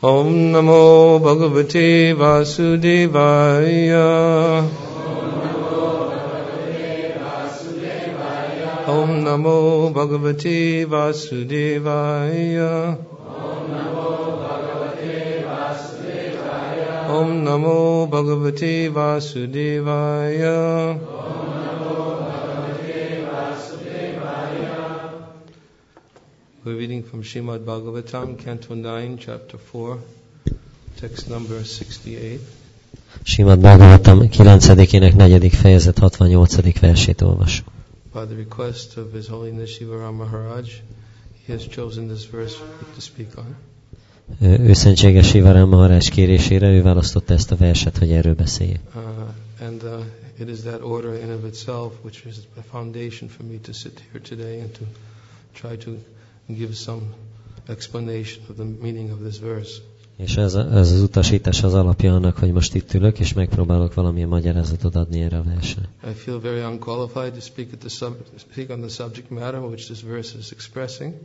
Om Namo Bhagavate Vasudevaya. Om Namo Bhagavate Vasudevaya. Om Namo Bhagavate Vasudevaya. We're reading from Srimad Bhagavatam, Canto 9, Chapter 4, text number 68. Srimad Bhagavatam 9-ének 4. fejezet 68. versét olvassuk. By the request of His Holiness Shiva Ram Maharaj, he has chosen this verse to speak on. Őszentséges Sivaram Maharaj kérésére ő választotta ezt a verset, hogy erről beszéljek. And it is that order in of itself which is a foundation for me to sit here today and to try to give some explanation of the meaning of this verse. És ez az utasítás az alapja annak, hogy most itt ülök, és megpróbálok valamilyen magyarázatot adni erre a versre. I feel very unqualified to speak on the subject matter which this verse is expressing.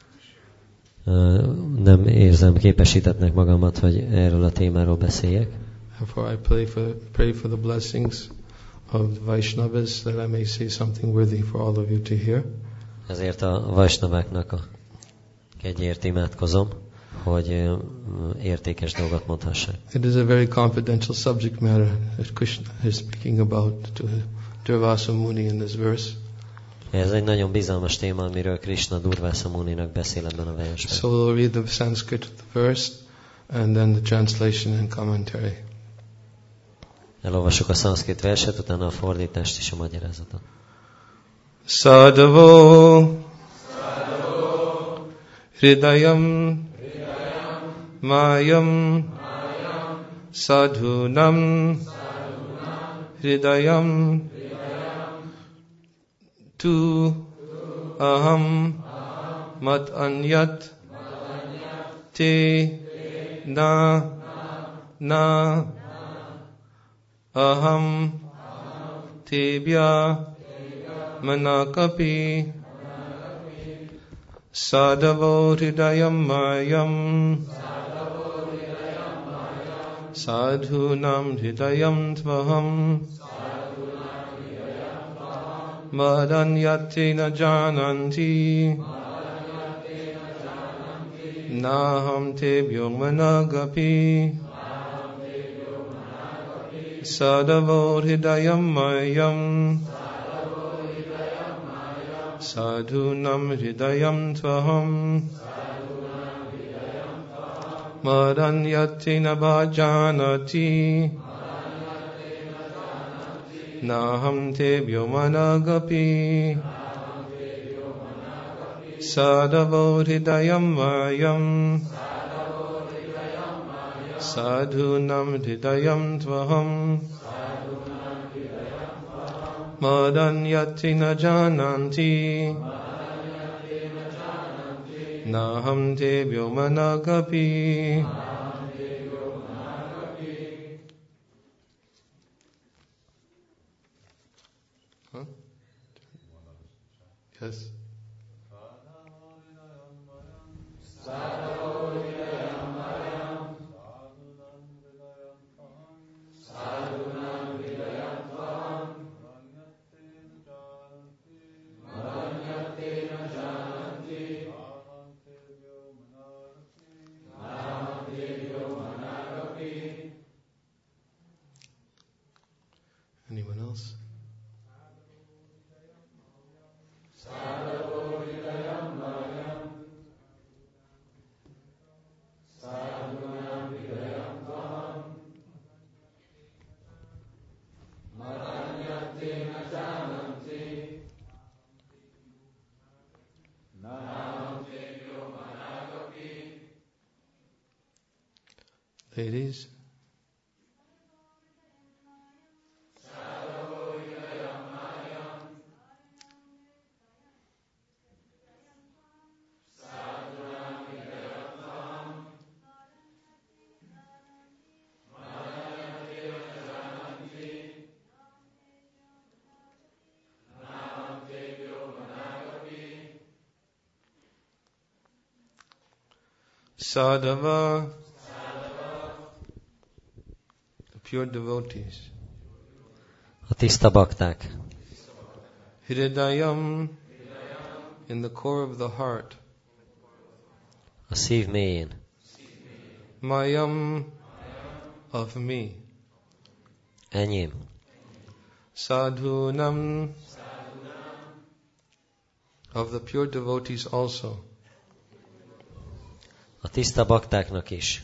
Nem érzem képesítettnek magamat, hogy erről a témáról beszéljek. Therefore I pray for the blessings of the Vaishnavas that I may say something worthy for all of you to hear. Ezért a Vaisnaváknak a kegyért imádkozom, hogy értékes dolgot mondhassak. It is a very confidential subject matter that Krishna is speaking about to Durvasa Muni in this verse. Ez egy nagyon bizalmas téma, amiről Krishna Durvasa Muninak beszél ebben a versben. So we'll read the Sanskrit of the verse and then the translation and commentary. Elolvassuk a szanszkrit verset, utána a fordítást és a magyarázatot. Sadhavo Hridayam Mayam Sadhunam Hridayam Tu Aham Mat Anyat Te Na Aham Tebya Manakapi Sadhavo Hridayam Mayam Sadhunam Hridayam Tvaham Madanyate na jananti Naham Tebyo Managapi Sadhavo Hridayam Mayam Sadhunam Hridayam Tvaham Madanyate na bhajanati Naham Tebyo Managapi Sadhavo Hridayam Mayam Sadhunam Hridayam Tvaham Madanyate na jananti Naham Tebyo Managapi. Yes. Anyone else? Ladies? Sadhava pure devotees. A tiszta bakták. Hridayam, in the core of the heart. A szív mélyén. Mayam, of me. Enyém. Sadhunam, of the pure devotees also. A tiszta baktáknak is.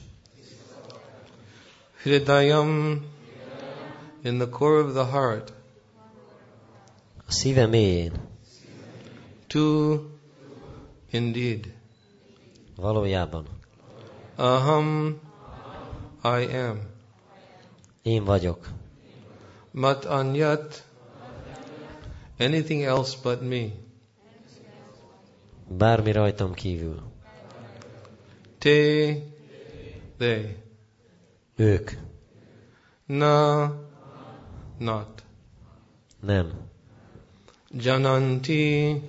Hridayam, in the core of the heart. A szíve mélyén. Tu, indeed. Valójában. Aham, I am. Én vagyok. Mat anyat, anything else but me. Bármi rajtam kívül. Te, they. Ők. Na, not. Nem. Jananti,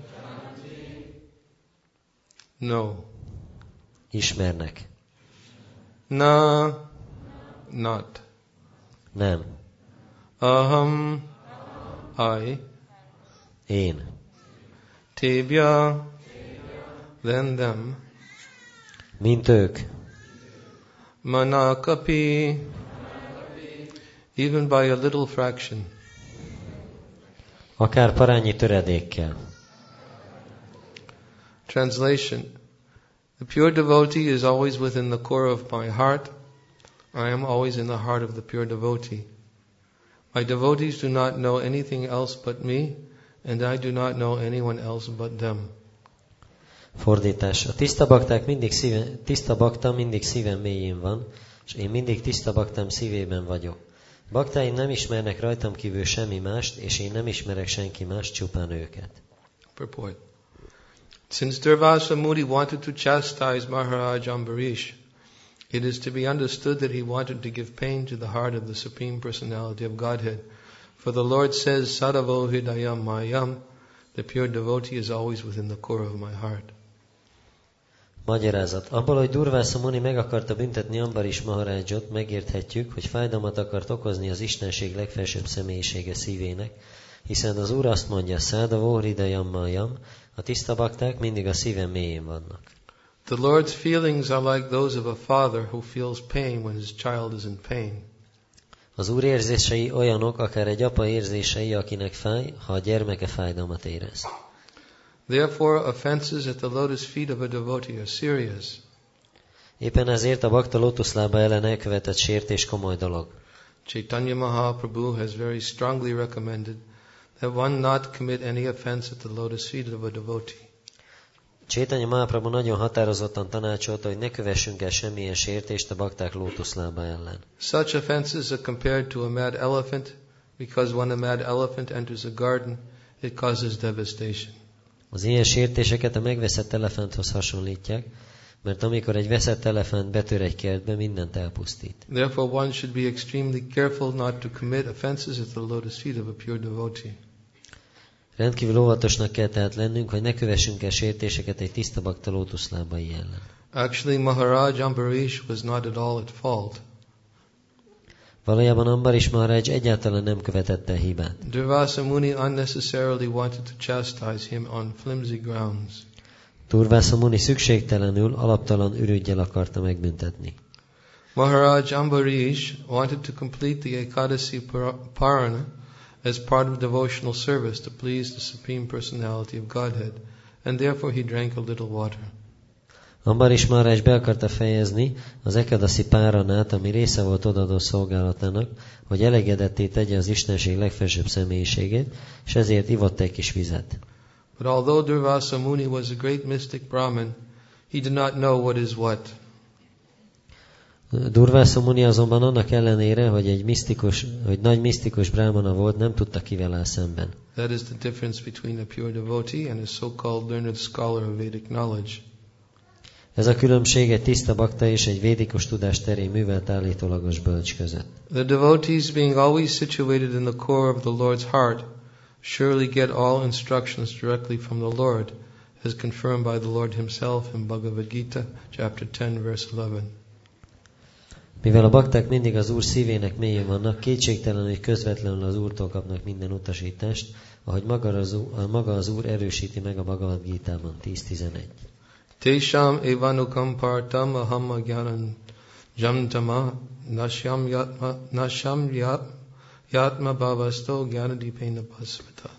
no. Ismernek. Na, not. Nem. Aham, I. Én. Tebya, then them. Mint ők. Manakapi, even by a little fraction. Akár parányi töredékkel. Translation. The pure devotee is always within the core of my heart. I am always in the heart of the pure devotee. My devotees do not know anything else but me, and I do not know anyone else but them. Fordítás. A tiszta bakta mindig szívem mélyén van, és én mindig tiszta baktám szívében vagyok. Baktáim nem ismernek rajtam kívül semmi mást, és én nem ismerek senki mást, csupán őket. Purport. Since Durvasa Muni wanted to chastise Maharaj Ambarish, it is to be understood that he wanted to give pain to the heart of the Supreme Personality of Godhead. For the Lord says, Sadavo Hridayam Mayam, the pure devotee is always within the core of my heart. Magyarázat. Abból, hogy Durvasa Muni meg akarta büntetni Ambarish Maharajot, megérthetjük, hogy fájdalmat akart okozni az Istenség legfelsőbb személyisége szívének, hiszen az Úr azt mondja, Sadavo Hridayam Mayam, a tiszta bakták mindig a szívem mélyén vannak. The Lord's feelings are like those of a father who feels pain when his child is in pain. Az Úr érzései olyanok, akár egy apa érzései, akinek fáj, ha a gyermeke fájdalmat érez. Therefore, offenses at the lotus feet of a devotee are serious. Éppen ezért a bakta lótuszlába ellen elkövetett sértés komoly dolog. Chaitanya Mahaprabhu has very strongly recommended that one not commit any offense at the lotus feet of a devotee. Chaitanya Mahaprabhu nagyon határozottan tanácsolta, hogy ne kövessünk el semmilyen sértést a bakták lótuszlába ellen. Such offenses are compared to a mad elephant, because when a mad elephant enters a garden, it causes devastation. Az ilyen sértéseket a megveszett elefánthoz hasonlítják, mert amikor egy veszett elefánt betör egy kertbe, mindent elpusztít. Therefore one should be extremely careful not to commit offenses at the lotus feet of a pure devotee. Rendkívül óvatosnak kell tehát lennünk, hogy ne kövessünk el sértéseket egy tiszta bakta lótuszlábai ellen. Actually, Maharaj Ambarish was not at all at fault. Valójában Ambarish Maharaj egyáltalán nem követett el hibát. Durvasa Muni unnecessarily wanted to chastise him on flimsy grounds. Durvasa Muni szükségtelenül, alaptalan ürüggyel akarta megbüntetni. Maharaj Ambarish wanted to complete the Ekadasi Parana as part of devotional service to please the Supreme Personality of Godhead, and therefore he drank a little water. Ambarish Maharaj be akarta fejezni az Ekadasi Páranát, ami része volt odaadó szolgálatának, hogy elégedetté tegye az Istenség legfelsőbb személyiségét, és ezért ivott egy kis vizet. But although Durvasa Muni was a great mystic Brahmin, he did not know what is what. Durvasa Muni azonban annak ellenére, hogy nagy misztikus brahmana volt, nem tudta kivel áll szemben. That is the difference between a pure devotee and a so-called learned scholar of Vedic knowledge. Ez a különbség egy tiszta bakta és egy védikus tudás terén művelt állítólagos bölcs között. The devotees, being always situated in the core of the Lord's heart, surely get all instructions directly from the Lord, as confirmed by the Lord himself in Bhagavad Gita, chapter 10, verse 11. Mivel a bakták mindig az Úr szívének mélyén vannak, kétségtelen, hogy közvetlenül az Úrtól kapnak minden utasítást, ahogy maga az Úr erősíti meg a Bhagavad Gítában 10.11. Tesham evanukam partam aham agyanan jamtama nasham yatma bhavasto gyanadipena pasvata.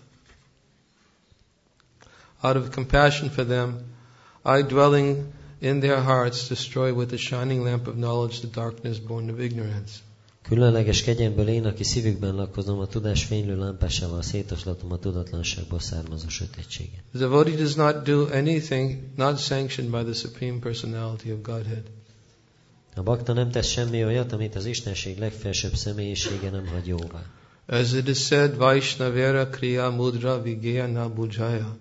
Out of compassion for them, I, dwelling in their hearts, destroy with the shining lamp of knowledge the darkness born of ignorance. Különleges kegyemből én, aki szívükben lakozom, a tudás fénylő lámpásával szétoslatom a tudatlanságból származó sötétséget. The devotee does not do anything not sanctioned by the Supreme Personality of Godhead. A bakta nem tesz semmi olyat, amit az Istenség legfelsőbb személyisége nem hagy jóvá. As it is said, Vaishnavera kriya mudra vigya na bujaya.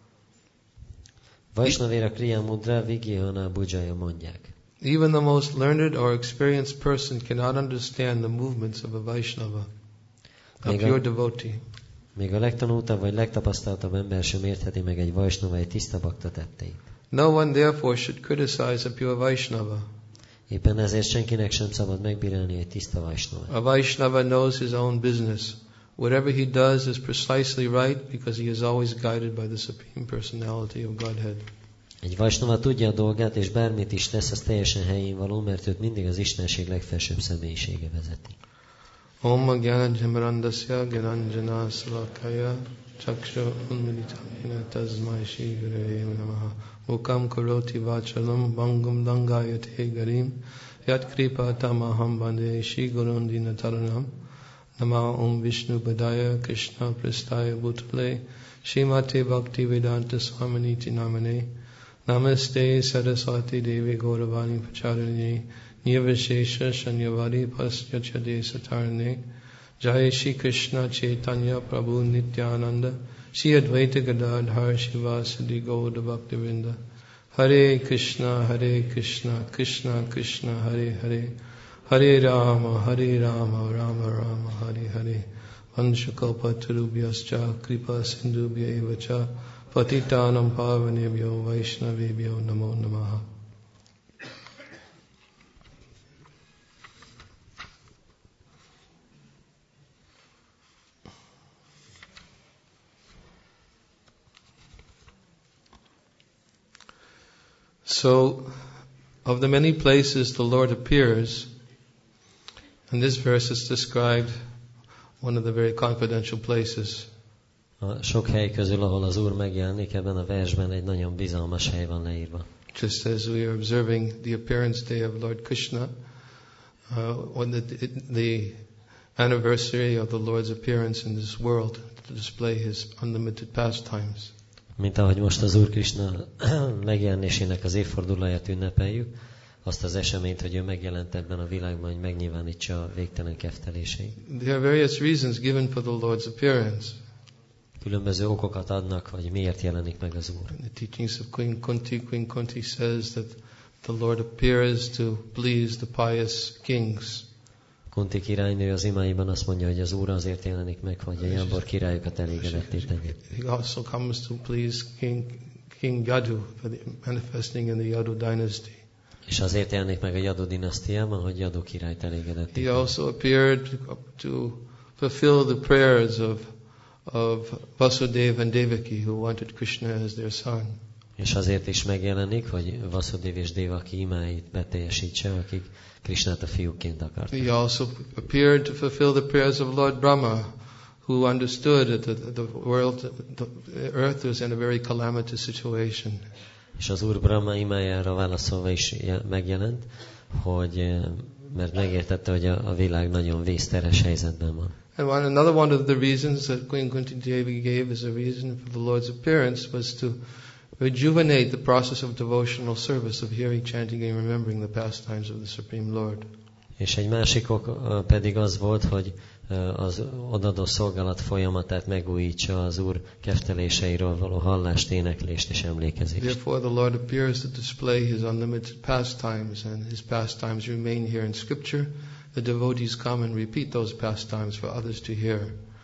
Vaishnavera kriya mudra vigya na bujaya mondják. Even the most learned or experienced person cannot understand the movements of a Vaishnava, a pure devotee. Még a legtanultabb vagy legtapasztaltabb ember sem értheti meg egy Vaishnava, egy tiszta bakta tetteit. No one therefore should criticize a pure Vaishnava. Éppen ezért senkinek sem szabad megbírálni egy tiszta Vaishnava. A Vaishnava knows his own business. Whatever he does is precisely right because he is always guided by the Supreme Personality of Godhead. Egy Vaishnava tudja a dolgát, és bármit is tesz, az teljesen helyén való, mert őt mindig az Istenség legfelsőbb személyisége vezeti. Om Gyananjamarandasya Gyananjana Salakaya Chakshu Unmilitamena Tasmai Shri Gurave Namaha Mukam Karoti Vachalam Bangam Dangayate Garim Yat Kripa Tamaham Bande Shri Gurundina Taranam Nama Om Vishnu Padaya Krishna Prastaya Bhutale Shrimate Bhakti Vedanta Swaminiti Namane Namaste Saraswati Devi Gauravani Pacharini Nirvishesha Shanyavadi Pasyachade Satarne Jai Shri Krishna Chaitanya Prabhu Nityananda Shri Advaita Gadadhar Shivasadi Gauda Bhaktivinda Hare Krishna Krishna Krishna Hare Hare Hare Rama Rama Rama Hare Hare Vanshakapatarubhyascha Kripa Sindhubhya Evacha Patitanam Pavanebhyo Vaishnavebhyo Namo Namaha. So, of the many places the Lord appears, in this verse is described one of the very confidential places. A sok hely közül, ahol az Úr megjelenik, ebben a versben egy nagyon bizalmas hely van leírva. Just as we are observing the appearance day of Lord Krishna, on the anniversary of the Lord's appearance in this world to display His unlimited pastimes. Mint ahogy most az Úr Krishna megjelenésének az évfordulóját ünnepeljük, azt az eseményt, hogy ő megjelent ebben a világban, hogy megnyilvánítsa a végtelen kefteléseit. There are various reasons given for the Lord's appearance. Különböző okokat adnak, hogy miért jelenik meg az Úr. The teachings of Queen Kunti says that the Lord appears to please the pious kings. Kunti királynő az imáiban azt mondja, hogy az Úr azért jelenik meg, hogy a jámbor királyokat elégedetté tegye. He also comes to please King Yadu, manifesting in the Yadu dynasty. És azért jelenik meg a Yadu dinasztiában, hogy Yadu királyt elégedetté tegye. He also appeared to fulfill the prayers of Vasudeva and Devaki, who wanted Krishna as their son. És azért is megjelenik, hogy Vasudeva és Devaki imáit beteljesítse, akik Krishnát a fiúként akarták. He also appeared to fulfill the prayers of Lord Brahma, who understood that the earth was in a very calamitous situation. És az Úr Brahma imájára válaszolva is megjelent, hogy mert megértette, hogy a világ nagyon vészteres helyzetben van. And another one of the reasons that Queen Kunti Devi gave as a reason for the Lord's appearance was to rejuvenate the process of devotional service, of hearing, chanting, and remembering the pastimes of the Supreme Lord. És egy másik ok pedig az volt, hogy az odadó szolgálat folyamatát megújítsa az Úr kefteléseiről való hallást, éneklést és emlékezést. Therefore the Lord appears to display His unlimited pastimes, and His pastimes remain here in Scripture. The devotees come and repeat those pastimes for others to hear.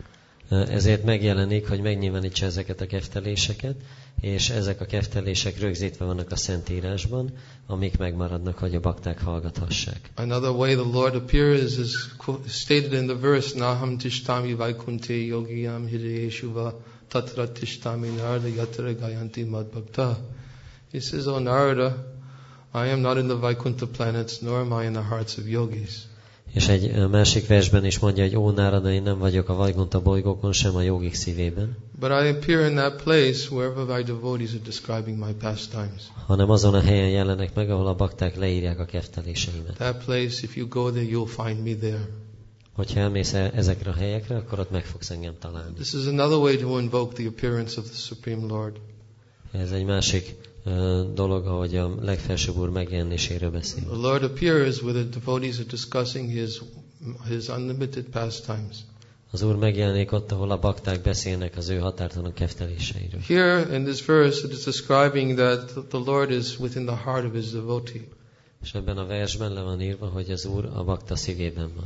Ezért megjelenik, hogy megnyilvánítsa ezeket a kefteléseket, és ezek a keftelések rögzítve vannak a Szentírásban, amik megmaradnak, hogy a bakták hallgathassák. Another way the Lord appears is stated in the verse, Naham tishtami vaikunte yogiyam hidayeshuva tatra tishtami narada yatra gayanti madbhakta. He says, O Narada, I am not in the Vaikuntha planets, nor am I in the hearts of yogis. És egy másik versben is mondja, hogy ó Nárada, én nem vagyok a Vajgunta bolygókon, sem a jogik szívében. But I appear in that place wherever thy devotees are describing my pastimes. Hanem azon a helyen jelenek meg, ahol a bakták leírják a kefteléseimet. That place, if you go there, you'll find me there. Hogyha elmész ezekre a helyekre, akkor ott meg fogsz engem találni. This is another way to invoke the appearance of the Supreme Lord. Ez egy másik dolog, ahogy a legfelsőbb úr megjelenéséről beszél. The Lord appears where the devotees are discussing his unlimited pastimes. Az úr megjelenik ott, ahol a bakták beszélnek az ő határtalan kefteléseiről. Here in this verse it is describing that the Lord is within the heart of his devotee. És ebben a versben le van írva, hogy az úr a bakta szívében van.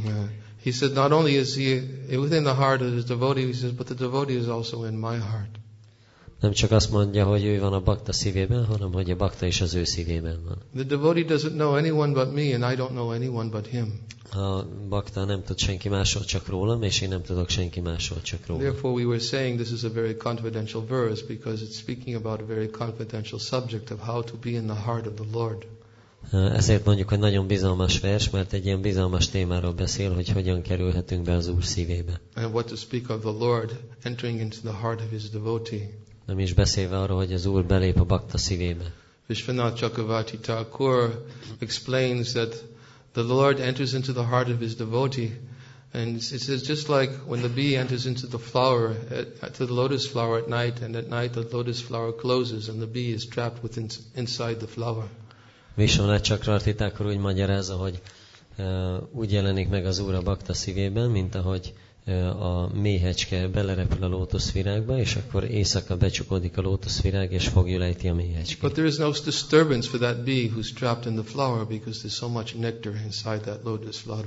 He said not only is he within the heart of his devotee, he says, but the devotee is also in my heart. Nem csak azt mondja, hogy ő van a bakta szívében, hanem hogy a bakta is az ő szívében van. The devotee doesn't know anyone but me, and I don't know anyone but him. A bakta nem tud senki másról, csak rólam, és én nem tudok senki másról, csak rólam. Therefore we were saying this is a very confidential verse, because it's speaking about a very confidential subject of how to be in the heart of the Lord. Ezért mondjuk, hogy nagyon bizalmas vers, mert egy ilyen bizalmas témáról beszél, hogy hogyan kerülhetünk be az Úr szívébe. And what to speak of the Lord entering into the heart of his devotee. Nem is beszélve arról, hogy az Úr belép a bakta szívébe. Vishwanath Chakravarti Thakur explains that the Lord enters into the heart of his devotee, and it says just like when the bee enters into the flower, to the lotus flower at night, and at night the lotus flower closes and the bee is trapped inside the flower. Vishwanath Chakravarti Thakur úgy magyarázza, hogy úgy jelenik meg az Úr a bakta szívében, mint ahogy a méhecske belerepül a lótuszvirágba, és akkor éjszaka becsukódik a lótuszvirág, és fogjul ejti a méhecskét. But there is no disturbance for that bee who's trapped in the flower, because there's so much nectar inside that lotus flower.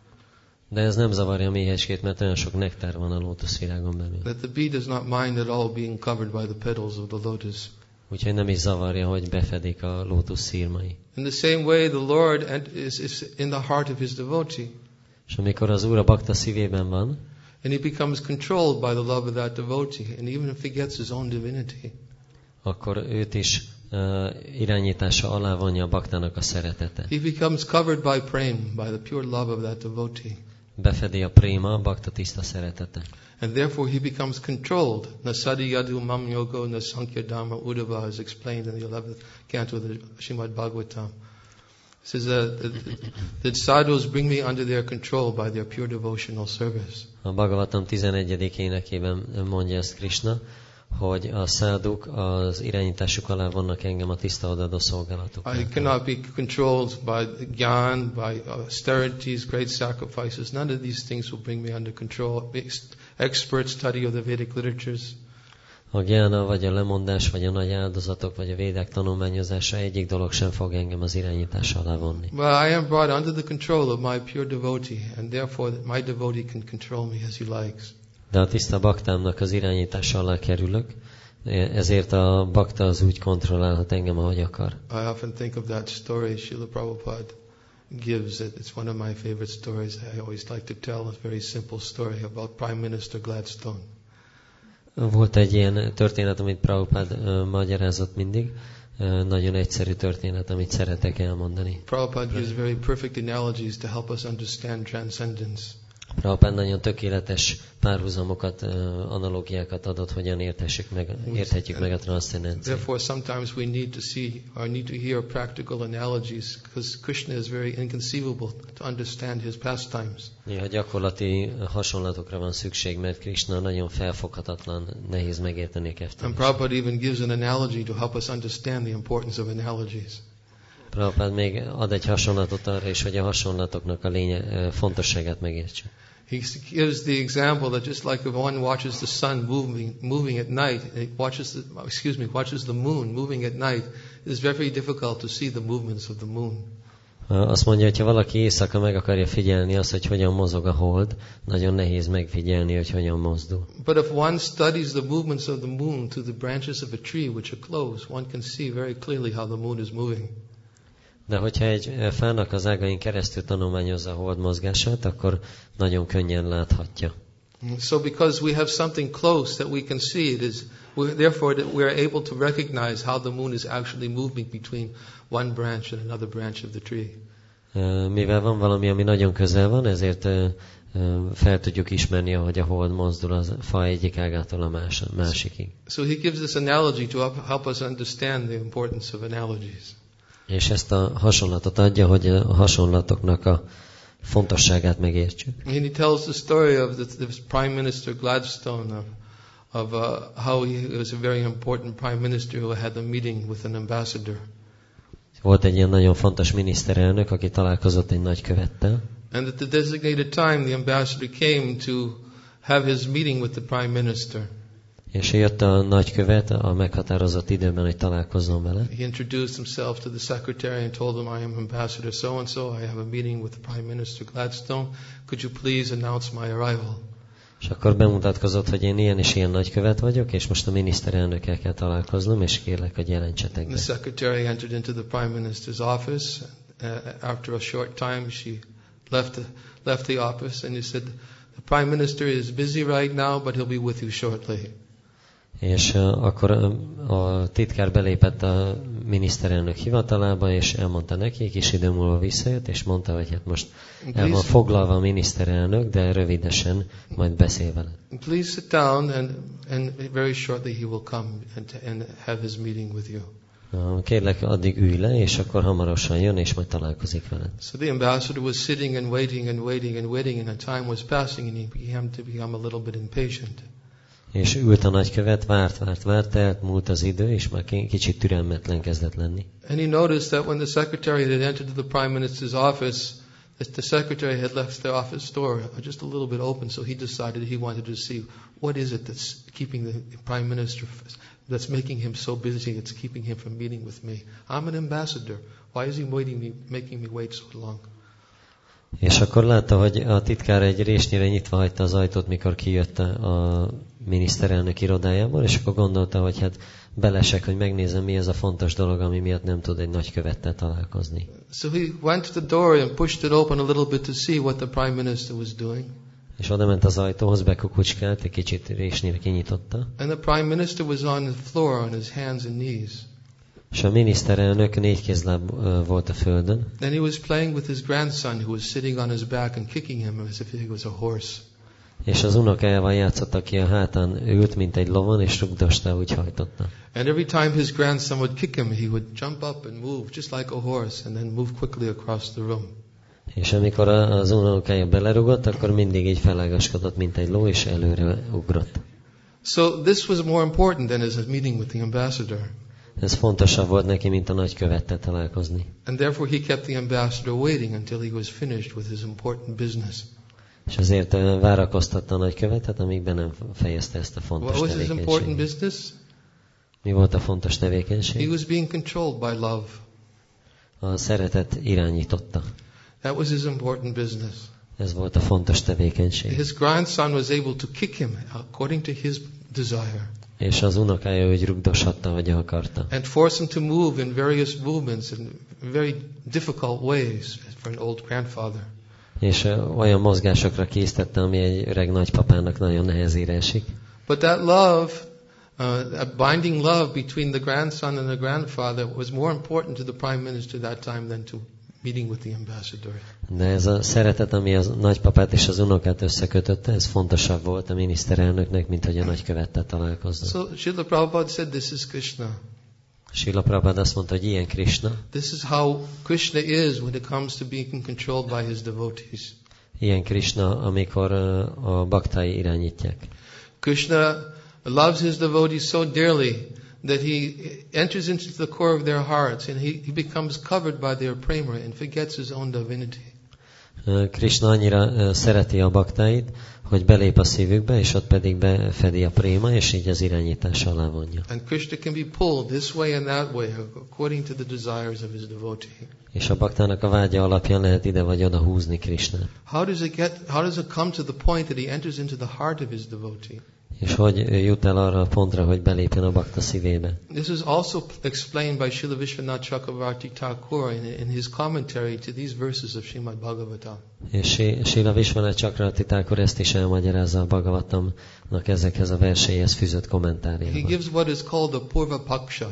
De ez nem zavarja a méhecskét, mert olyan sok nektár van a lótuszvirágon belül. That the bee does not mind at all being covered by the petals of the lotus. Úgyhogy nem is zavarja, hogy befedik a lótusz szírmai. In the same way, the Lord is in the heart of his devotee. És amikor az Úr a bakta szívében van, and he becomes controlled by the love of that devotee, and even forgets his own divinity. Akkor őt is irányítása alá vonja a baktának a szeretete. He becomes covered by prema, by the pure love of that devotee. Befedi a préma, a bakta tiszta szeretete. And therefore he becomes controlled. Nasadi yadu mam yogo nasankhya dharma udava is explained in the 11th canto of the Srimad Bhagavatam. It says that sadhus bring me under their control by their pure devotional service. A Bhagavatam 11. énekében mondja ezt Krishna, hogy a száduk az irányításuk alá vonnak engem a tiszta odadó szolgálatukkal. I cannot be controlled by gyan, by austerities, great sacrifices. None of these things will bring me under control. Expert study of the Vedic literatures. A gyána, vagy a lemondás, vagy a nagy áldozatok, vagy a védák tanulmányozása, egyik dolog sem fog engem az irányítás alá vonni. Well, I am brought under the control of my pure devotee, and therefore my devotee can control me as he likes. De a tiszta baktámnak az irányítása alá kerülök, ezért a bakta az úgy kontrollálhat engem, ahogy akar. I often think of that story Srila Prabhupada gives it. It's one of my favorite stories. I always like to tell a very simple story about Prime Minister Gladstone. Volt egy ilyen történet, amit Prabhupada magyarázott mindig. Nagyon egyszerű történet, amit szeretek elmondani. Prabhupada gives very perfect analogies to help us understand transcendence. Prabhupada nagyon tökéletes párhuzamokat, analógiákat adott, hogyan érthetjük meg a transzcendenciát. Therefore, sometimes we need to see or need to hear practical analogies, because Krishna is very inconceivable to understand his pastimes. Néha gyakorlati hasonlatokra van szükség, mert Krishna nagyon felfoghatatlan, nehéz megérteni a keftelését. And Prabhupada even gives an analogy to help us understand the importance of analogies. Prabhupada még ad egy hasonlatot arra is, hogy a hasonlatoknak a fontosságát megértsük. He gives the example that just like if one watches the sun moving at night, watches the moon moving at night, it is very difficult to see the movements of the moon. Azt mondja, hogy ha valaki éjszaka meg akarja figyelni azt, hogy hogyan mozog a hold, nagyon nehéz megfigyelni, hogy hogyan mozdul. But if one studies the movements of the moon through the branches of a tree which are close, one can see very clearly how the moon is moving. De hogyha egy fának az ágain keresztül tanulmányozza a hold mozgását, akkor nagyon könnyen láthatja. So because we have something close that we can see, therefore that we are able to recognize how the moon is actually moving between one branch and another branch of the tree. Mivel van valami, ami nagyon közel van, ezért fel tudjuk ismerni, ahogy a hold mozdul a fa egyik ágától a másikig. So he gives this analogy to help us understand the importance of analogies. És ezt a hasonlatot adja, hogy a hasonlatoknak a fontosságát megértsük. And he tells the story of this Prime Minister Gladstone of how he was a very important Prime Minister who had a meeting with an ambassador. Volt egy ilyen nagyon fontos miniszterelnök, aki találkozott egy nagykövettel. And at the designated time the ambassador came to have his meeting with the Prime Minister. És jött a nagykövet a meghatározott időben, hogy találkozzon vele. He introduced himself to the secretary and told him, I am Ambassador so-and-so. I have a meeting with the Prime Minister Gladstone. Could you please announce my arrival? És akkor bemutatkozott, hogy én ilyen és ilyen nagykövet vagyok, és most a miniszterelnökkel kell találkoznom, és kérlek, hogy jelentsetek be. The secretary entered into the Prime Minister's office. After a short time, she left the office and he said, the Prime Minister is busy right now, but he'll be with you shortly. És akkor a titkár belépett a miniszterelnök hivatalába, és elmondta neki, egy kis idő múlva visszajött, és mondta, hogy hát most el van foglalva a miniszterelnök, de rövidesen majd beszél vele. Please sit down and very shortly he will come and have his meeting with you. Kérlek, addig ülj le, és akkor hamarosan jön, és majd találkozik veled. So the ambassador was sitting and waiting and waiting and waiting, and the time was passing, and he began to become a little bit impatient. És ült a nagykövet, várt, elmúlt az idő, és már kicsit türelmetlen kezdett lenni. And he noticed that when the secretary had entered the Prime Minister's office, that the secretary had left the office door just a little bit open, so he decided he wanted to see what is it that's keeping the Prime Minister, that's making him so busy, it's keeping him from meeting with me. I'm an ambassador. Why is he making me wait so long? És akkor látta, hogy a titkár egy résnyire nyitva hagyta az ajtót, mikor kijött a miniszterelnök irodájából, és akkor gondolta, hogy hát belesek, hogy megnézem, mi ez a fontos dolog, ami miatt nem tud egy nagykövettel találkozni. So he went to the door and pushed it open a little bit to see what the Prime Minister was doing. És oda ment az ajtóhoz, bekukucskált, egy kicsit résnyire kinyitotta. And the Prime Minister was on the floor on his hands and knees. És a miniszterelnök négykézláb volt a földön. Then he was playing with his grandson who was sitting on his back and kicking him as if he was a horse. És az unokájával játszott, aki a hátán ült, mint egy lovon, és rugdosta, úgy hajtotta. And every time his grandson would kick him, he would jump up and move just like a horse and then move quickly across the room. És amikor az unokája belerugott, akkor mindig így felágaskodott, mint egy ló, és előre ugrott. So this was more important than his meeting with the ambassador. Ez fontosabb volt neki, mint a nagykövettel találkozni. And therefore he kept the ambassador waiting until he was finished with his important business. És azért várakoztatta a nagykövetet, amíg be nem fejezte ezt a fontos What was his important tevékenységet. business? Mi volt a fontos He tevékenység? was being controlled by love. A szeretet irányította. That was his important business. Ez volt a fontos tevékenység. His grandson was able to kick him according to his desire. És az unokája úgy rugdoshatta, hogy akarta. And force him to move in various movements in very difficult ways for an old grandfather. És olyan mozgásokra késztette, ami egy öreg nagypapának nagyon nehezére esik. But that love, a binding love between the grandson and the grandfather was more important to the Prime Minister that time than to meeting with the ambassador. De ez a szeretet, ami a nagypapát és az unokát összekötötte, ez fontosabb volt a miniszterelnöknek, mint hogy a nagykövettel találkozzon. So Srila Prabhupada said, this is Krishna. Srila Prabhupada azt mondta, hogy ilyen Krishna. This is how Krishna is when it comes to being controlled by his devotees. Ilyen Krishna, amikor a baktai irányítják. Krishna loves his devotees so dearly that he enters into the core of their hearts and he becomes covered by their prema and forgets his own divinity. Krishna annyira szereti a baktáit, hogy belép a szívükbe, és ott pedig befedi a préma, és így az irányítás alá vonja. And Krishna can be pulled this way and that way according to the desires of his devotee. És a baktának a vágya alapján lehet ide vagy oda húzni Krishnát. How does it come to the point that he enters into the heart of his devotee? És hogy jut el arra a pontra, hogy belépjen a bakta szívébe. This is also explained by Srila Vishwanath Chakravarti Thakur in his commentary to these verses of Srimad Bhagavatam. És Srila Vishwanath Chakravarti Thakur ezt is elmagyarázza a Bhagavatamnak ezekhez a verseihez fűzött kommentárjában. He gives what is called the Purva Paksha.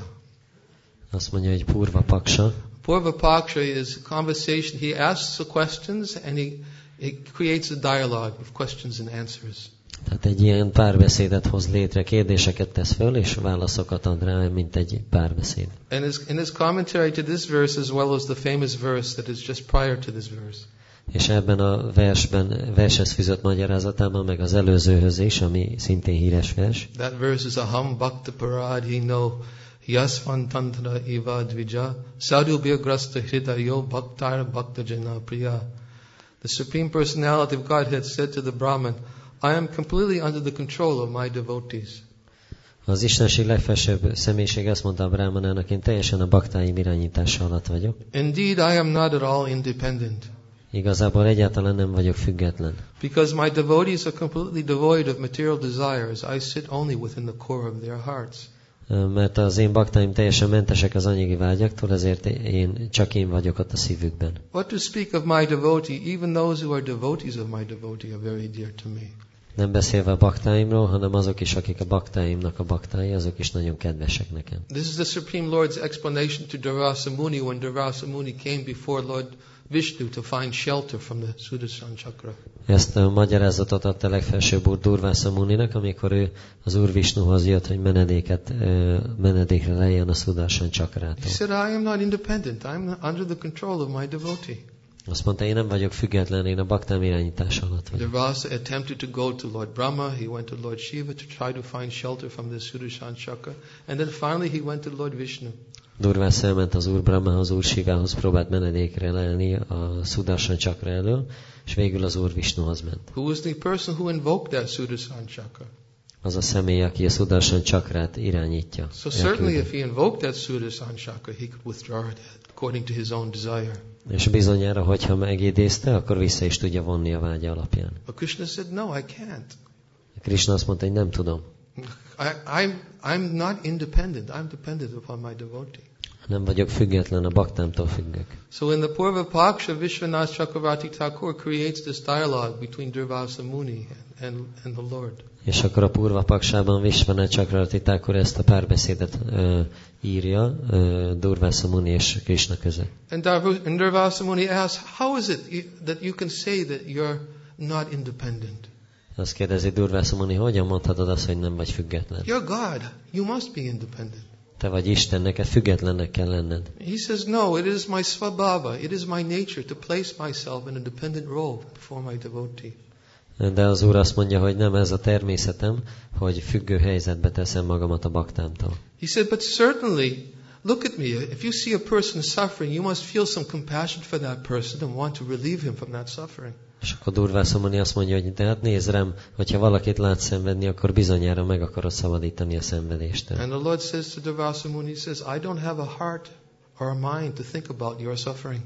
Azt mondja, hogy Purva Paksa. Purva Paksha is a conversation. He asks the questions and he creates a dialogue of questions and answers. Tehát egy ilyen párbeszédet hoz létre, kérdéseket tesz föl, és válaszokat ad rá, mint egy párbeszéd. And in his commentary to this verse, as well as the famous verse that is just prior to this verse. És ebben a vershez fűzött magyarázatában, meg az előzőhöz is, ami szintén híres vers. That verse is aham bhakta paradhino yasvantantra eva dvija sadhubhyagrasta hridayo bhaktar bhakta jana priya. The Supreme Personality of Godhead said to the Brahman, I am completely under the control of my devotees. Az Istenség legfelsőbb személyiség azt mondta a Brahmanának, én teljesen a baktáim irányítása alatt vagyok. Indeed, I am not at all independent. Igazából egyáltalán nem vagyok független. Because my devotees are completely devoid of material desires, I sit only within the core of their hearts. Mert az én baktáim teljesen mentesek az anyagi vágyaktól, ezért én vagyok ott a szívükben. What to speak of my devotee, even those who are devotees of my devotee are very dear to me. Nem beszélve a baktáimról, hanem azok is, akik a baktáimnak a baktái, azok is nagyon kedvesek nekem. This is the Supreme Lord's explanation to Durvasa Muni when Durvasa Muni came before Lord Vishnu to find shelter from the Sudarshan Chakra. Ezt a magyarázatot adta legfelsőbb úr Durvasa Muninak, amikor ő az úr Vishnuhoz jött, hogy menedékre lejjen a Sudarshan Chakrától. He said, I am not independent. I am under the control of my devotee. Azt mondta, én nem vagyok független, én a baktám irányítás alatt vagyok. Durvasa attempted to go to Lord Brahma. He went to Lord Shiva to try to find shelter from the Sudarshan Chakra. And then finally he went to Lord Vishnu. Durvása elment az úr Brahmához, úr Shivához, próbált menedékre lelni a Sudarshan Chakra elől, és végül az úr Vishnuhoz ment. Who was the person who invoked that Sudarshan Chakra? Az a személy, aki a Sudarshan Chakrát irányítja. So certainly if he invoked that Sudarshan Chakra, he could withdraw it according to his own desire. És bizonyára, hogyha megidézte, akkor vissza is tudja vonni a vágya alapján. But Krishna said, no, I can't. Krishna azt mondta, hogy nem tudom. I'm not independent. I'm dependent upon my devotee. Nem vagyok független, a baktámtól függök. So in the Purva Paksha, Vishwanath Chakravarti Thakur creates this dialogue between Durvasa Muni and the Lord. És akkor a Purva Paksában Vishwanath Chakravarti Thakur ezt a párbeszédet írja Durvasa Muni és Krishna között. And Durvasa Muni asks, how is it that you can say that you're not independent? Azt kérdezi Durvasa Muni, hogyan mondhatod azt, hogy nem vagy független? You're God. You must be independent. Te vagy Isten, neked függetlennek kell lenned. He says, no, it is my svabhava. It is my nature to place myself in a dependent role before my devotee. De az Úr azt mondja, hogy nem ez a természetem, hogy függő helyzetbe teszem magamat a baktámtól. He said, but certainly, look at me. If you see a person suffering, you must feel some compassion for that person and want to relieve him from that suffering. És akkor Durvasa Muni azt mondja, hogy de hát nézd rám, hogyha valakit látsz szenvedni, akkor bizonyára meg akarod szabadítani a szenvedéstől. And the Lord says to Durvasa Muni, he says, I don't have a heart or a mind to think about your suffering.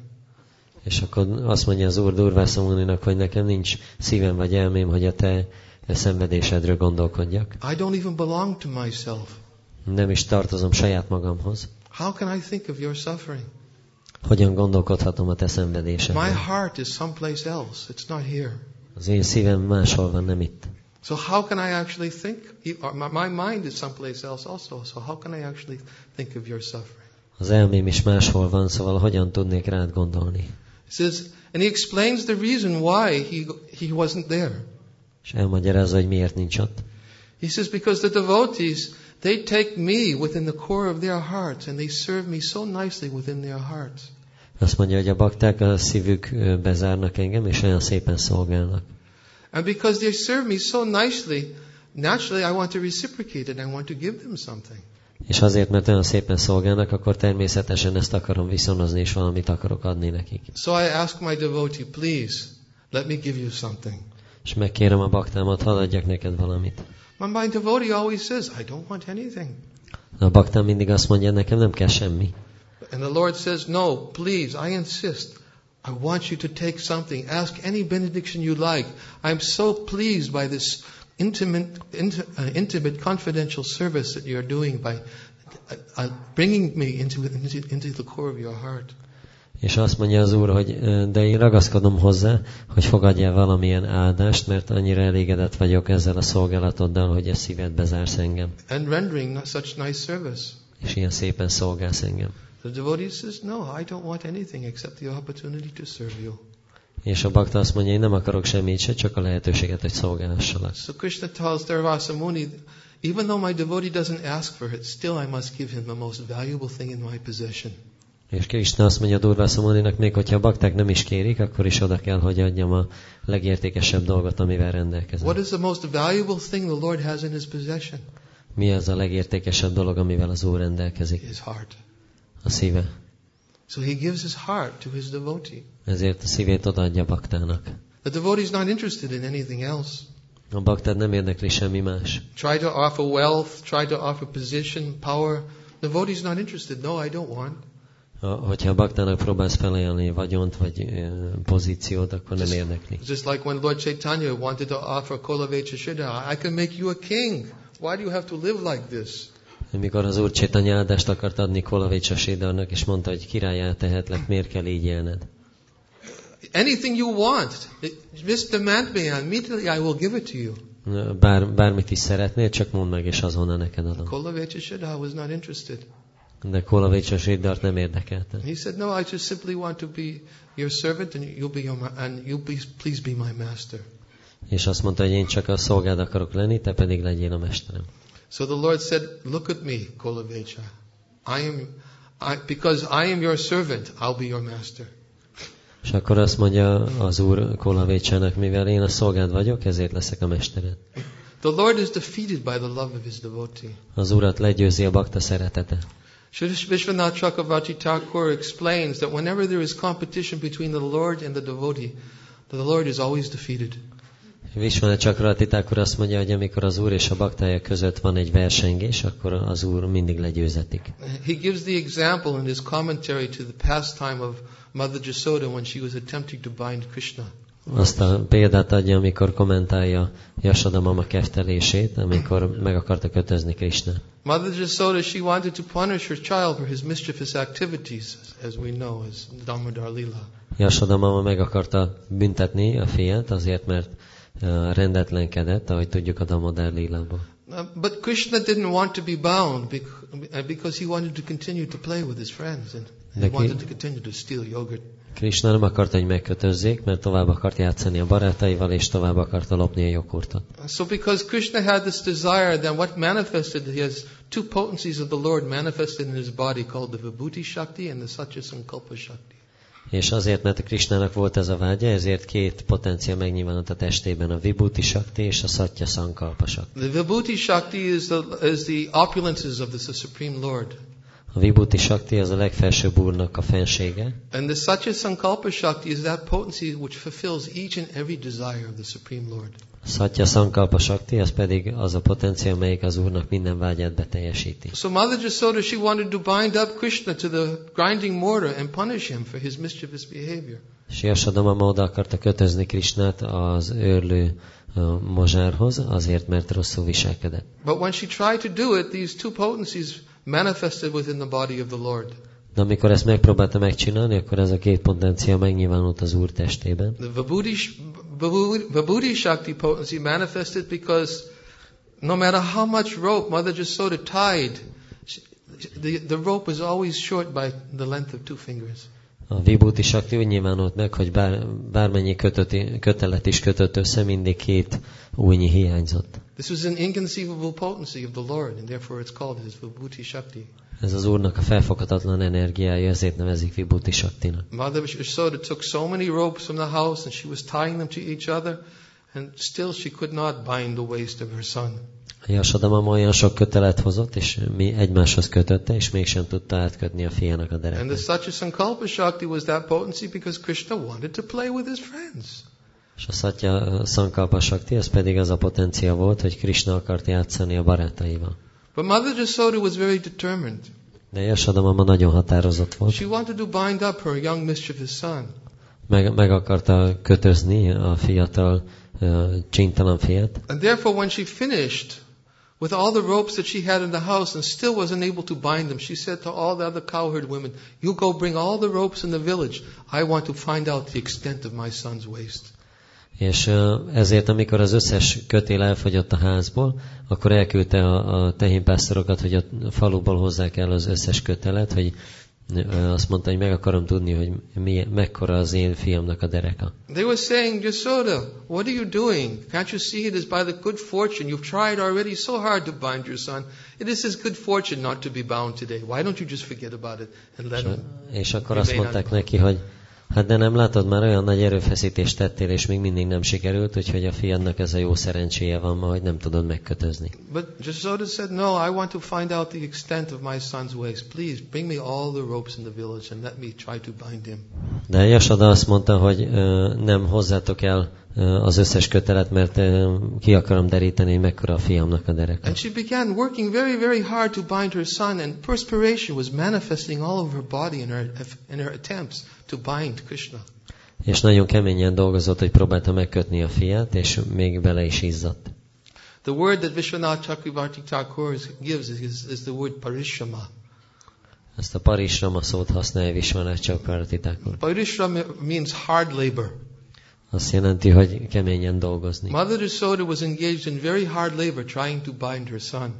És akkor azt mondja az Úr Durvasa Muninak, hogy nekem nincs szívem vagy elmém, hogy a te szenvedésedről gondolkodjak. I don't even belong to myself. Nem is tartozom saját magamhoz. How can I think of your suffering? Hogyan gondolkodhatom a te szenvedésedről? My heart is someplace else. It's not here. Az én szívem máshol van, nem itt. So how can I actually think? My mind is someplace else also. So how can I actually think of your suffering? Az elmém is máshol van, szóval hogyan tudnék rád gondolni? He says, and he explains the reason why he wasn't there. És elmagyarázza, hogy miért nincs ott. He says, because the devotees, they take me within the core of their hearts and they serve me so nicely within their hearts. Azt mondja, hogy a bakták a szívükbe zárnak engem, és olyan szépen szolgálnak. And because they serve me so nicely, naturally I want to reciprocate it. I want to give them something. És azért, mert olyan szépen szolgálnak, akkor természetesen ezt akarom viszonozni, és valamit akarok adni nekik. So I ask my devotee, please, let me give you something. És megkérem a baktámat, hadd adjak neked valamit. My devotee always says, I don't want anything. A baktám mindig azt mondja, nekem nem kell semmi. And the Lord says, no, please, I insist. I want you to take something. Ask any benediction you like. I'm so pleased by this intimate, confidential service that you're doing by bringing me into the core of your heart. És azt mondja az Úr, hogy de én ragaszkodom hozzá, hogy fogadjál valamilyen áldást, mert annyira elégedett vagyok ezzel a szolgálatoddal, hogy a szívedbe zársz engem. And rendering such nice service. És ilyen szépen szolgálsz engem. The devotee says, no, I don't want anything except the opportunity to serve you. És a bakta azt mondja, én nem akarok semmit se, csak a lehetőséget, hogy szolgálhassalak. So Krishna tells Durvasa Muni, even though my devotee doesn't ask for it, still I must give him the most valuable thing in my possession. És Krishna azt mondja Durvasa Muninak, még hogyha a bakták nem is kérik, akkor is oda kell, hogy adjam a legértékesebb dolgot, amivel rendelkezem. What is the most valuable thing the Lord has in his possession? Mi az a legértékesebb dolog, amivel az Úr rendelkezik? His heart. A szíve. So he gives his heart to his devotee. Ezért a szívét odaadja a baktának. The devotee is not interested in anything else. A baktát nem érdekli semmi más. Try to offer wealth, try to offer position, power. The devotee is not interested. No, I don't want. Hogyha a baktának próbálsz felajánlani vagyont vagy pozíciót, akkor nem érdekli. Just like when Lord Chaitanya wanted to offer Kolavecha Siddha, I can make you a king. Why do you have to live like this? Amikor az Úr Chaitanya áldást akart adni Kolavecha Siddhának, és mondta, hogy királlyá tehetlek, miért kell így élned? Anything you want, just demand me, and immediately I will give it to you. Bármit is szeretnél, csak mondd meg, és azonnal neked adom. Kolavecha Siddha was not interested. De Kolavecha Siddhát nem érdekelte. He said, no, I just simply want to be your servant, and you'll please be my master. És azt mondta, hogy én csak a szolgád akarok lenni, te pedig legyél a mesterem. So the Lord said, look at me, Kolavecha. Because I am your servant, I'll be your master. És akkor azt mondja az Úr Kolavecsának, mivel én a szolgád vagyok, ezért leszek a mestered. The Lord is defeated by the love of his devotee. Az Urat legyőzi a bakta szeretete. Sri Vishwanath Chakravarti Thakur explains that whenever there is competition between the Lord and the devotee, the Lord is always defeated. Vishwanath Chakravarti Thakur azt mondja, hogy amikor az Úr és a baktája között van egy versengés, akkor az Úr mindig legyőzetik. He gives the example in his commentary to the pastime of Mother Jasoda when she was attempting to bind Krishna. Azt a példát adja, amikor kommentálja Jasoda mama keftelését, amikor meg akarta kötözni Krishna. Mother Jasoda, she wanted to punish her child for his mischievous activities, as we know, as Damodar Lila. Jasoda mama meg akarta büntetni a fiát azért, mert rendetlenkedett, ahogy tudjuk a Damodar Lilából. But Krishna didn't want to be bound because he wanted to continue to play with his friends and he wanted to continue to steal yogurt. Krishna nem akarta, hogy megkötözzék, mert tovább akart játszani a barátaival, és tovább akarta lopni a joghurtot. So because Krishna had this desire, then what manifested, he has two potencies of the Lord manifested in his body called the Vibhuti Shakti and the Satya Sankalpa Shakti. És azért, mert a Krishnának volt ez a vágya, ezért két potencia megnyilvánult a testében, a Vibhuti Shakti és a Satya Sankalpa Shakti. The Vibhuti Shakti is the opulences of the Supreme Lord. A Vibhuti Shakti az a legfelsőbb Úrnak a fensége. And the Satya Sankalpa Shakti is that potency which fulfills each and every desire of the Supreme Lord. A Satya Sankalpa Shakti az pedig az a potencia, amelyik az Úrnak minden vágyát beteljesíti. So Mother Jasoda, she wanted to bind up Krishna to the grinding mortar and punish him for his mischievous behavior. És Jasoda mama oda akarta kötözni Krishnát az őrlő mozsárhoz, azért, mert rosszul viselkedett. But when she tried to do it, these two potencies manifested within the body of the Lord. De amikor ezt megpróbálta megcsinálni, akkor ez a két potencia megnyilvánult az Úr testében. The Vibhuti Shakti potency manifested because no matter how much rope Mother Jasoda tied, the rope was always short by the length of two fingers. A Vibhuti Shakti úgy nyilvánult meg, hogy bármennyi kötelet is kötött össze, mindig két ujjnyi hiányzott. This was an inconceivable potency of the Lord, and therefore it's called his Vibhuti Shakti. Ez az Úrnak a felfoghatatlan energiája, ezért nevezik Vibhuti Shaktinak. Mother Jasoda took so many ropes from the house, and she was tying them to each other, And still she could not bind the waist of her son. Jasoda mama olyan sok kötelet hozott, és mi egymáshoz kötötte, és mégsem tudta átkötni a fiának a And the derekát. Satya Sankalpa Shakti was that potency because Krishna wanted to play with his friends. És a Satya Sankalpa Shakti, az pedig az a potencia volt, hogy Krishna akart játszani a barátaival. But Mother Jasoda was very determined. De Jasoda mama nagyon határozott volt. She wanted to bind up her young mischievous son. Meg akarta kötözni a fiatal, csíntalan fiát. And therefore when she finished with all the ropes that she had in the house and still wasn't able to bind them, she said to all the other cowherd women, you go bring all the ropes in the village. I want to find out the extent of my son's waist. És ezért, amikor az összes kötél elfogyott a házból, akkor elküldte a tehénpásztorokat, hogy a faluból hozzák el az összes kötelet, hogy azt mondta, hogy meg akarom tudni, hogy mekkora az én fiamnak a dereka. They were saying, Jasoda, what are you doing? Can't you see it is by the good fortune? You've tried already so hard to bind your son. It is his good fortune not to be bound today. Why don't you just forget about it and let him? És akkor azt mondták neki, hogy hát de nem látod, már olyan nagy erőfeszítést tettél, és még mindig nem sikerült, úgyhogy a fiadnak ez a jó szerencséje van ma, hogy nem tudod megkötözni. But Jasoda said, no, I want to find out the extent of my son's waist. Please bring me all the ropes in the village and let me try to bind him. De Jasoda azt mondta, hogy nem hozzátok el az összes kötelet, mert ki akarom deríteni, hogy mekkora a fiamnak a dereka. And she began working very, very hard to bind her son, and perspiration was manifesting all over her body in her attempts to bind Krishna. És nagyon keményen dolgozott, hogy próbálta megkötni a fiát, és még bele is izzadt. The word that Vishwanath Chakravarti Thakur gives is the word parishrama. Ezt a parishrama szót használja Vishwanath Chakravarti Thakur. Parishrama means hard labor. Azt jelenti, hogy keményen dolgozni. Mother Jasoda was engaged in very hard labor trying to bind her son.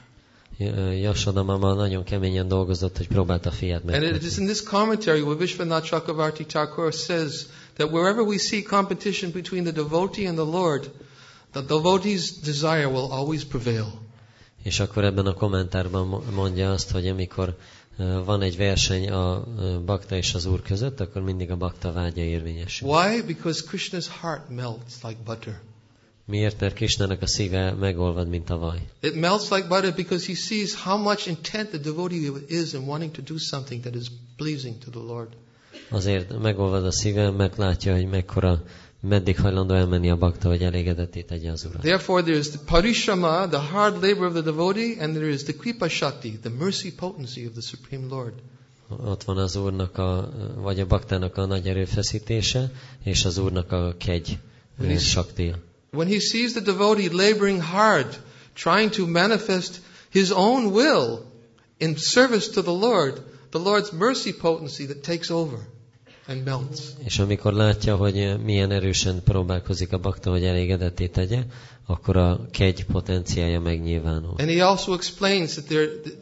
Jasoda mama nagyon keményen dolgozott, hogy próbálta a fiát And it is megkötni. in this commentary where Vishwanath Chakravarti Thakur says that wherever we see competition between the devotee and the Lord, the devotee's desire will always prevail. És akkor ebben a kommentárban mondja azt, hogy amikor van egy verseny a bakta és az úr között, akkor mindig a bakta vágya érvényesül. Why? Because Krishna's heart melts like butter. Miért? Mert Krisnának a szíve megolvad, mint a vaj. It melts like butter because he sees how much intent the devotee is in wanting to do something that is pleasing to the Lord. Azért megolvad a szíve, mert látja, hogy meddig hajlandó elmenni a bakta, hogy elégedetté tegye az urat. Therefore there is the parishrama, the hard labor of the devotee, and there is the kripa shakti, the mercy potency of the Supreme Lord. Ott van az úrnak vagy a baktának a nagy erőfeszítése, és az úrnak a kegy saktia. When he sees the devotee laboring hard, trying to manifest his own will in service to the Lord's mercy potency that takes over and melts. És amikor látja, hogy milyen erősen próbálkozik a bakta, hogy elégedetté tegye, akkor a kegy potenciája megnyilvánul. And he also explains that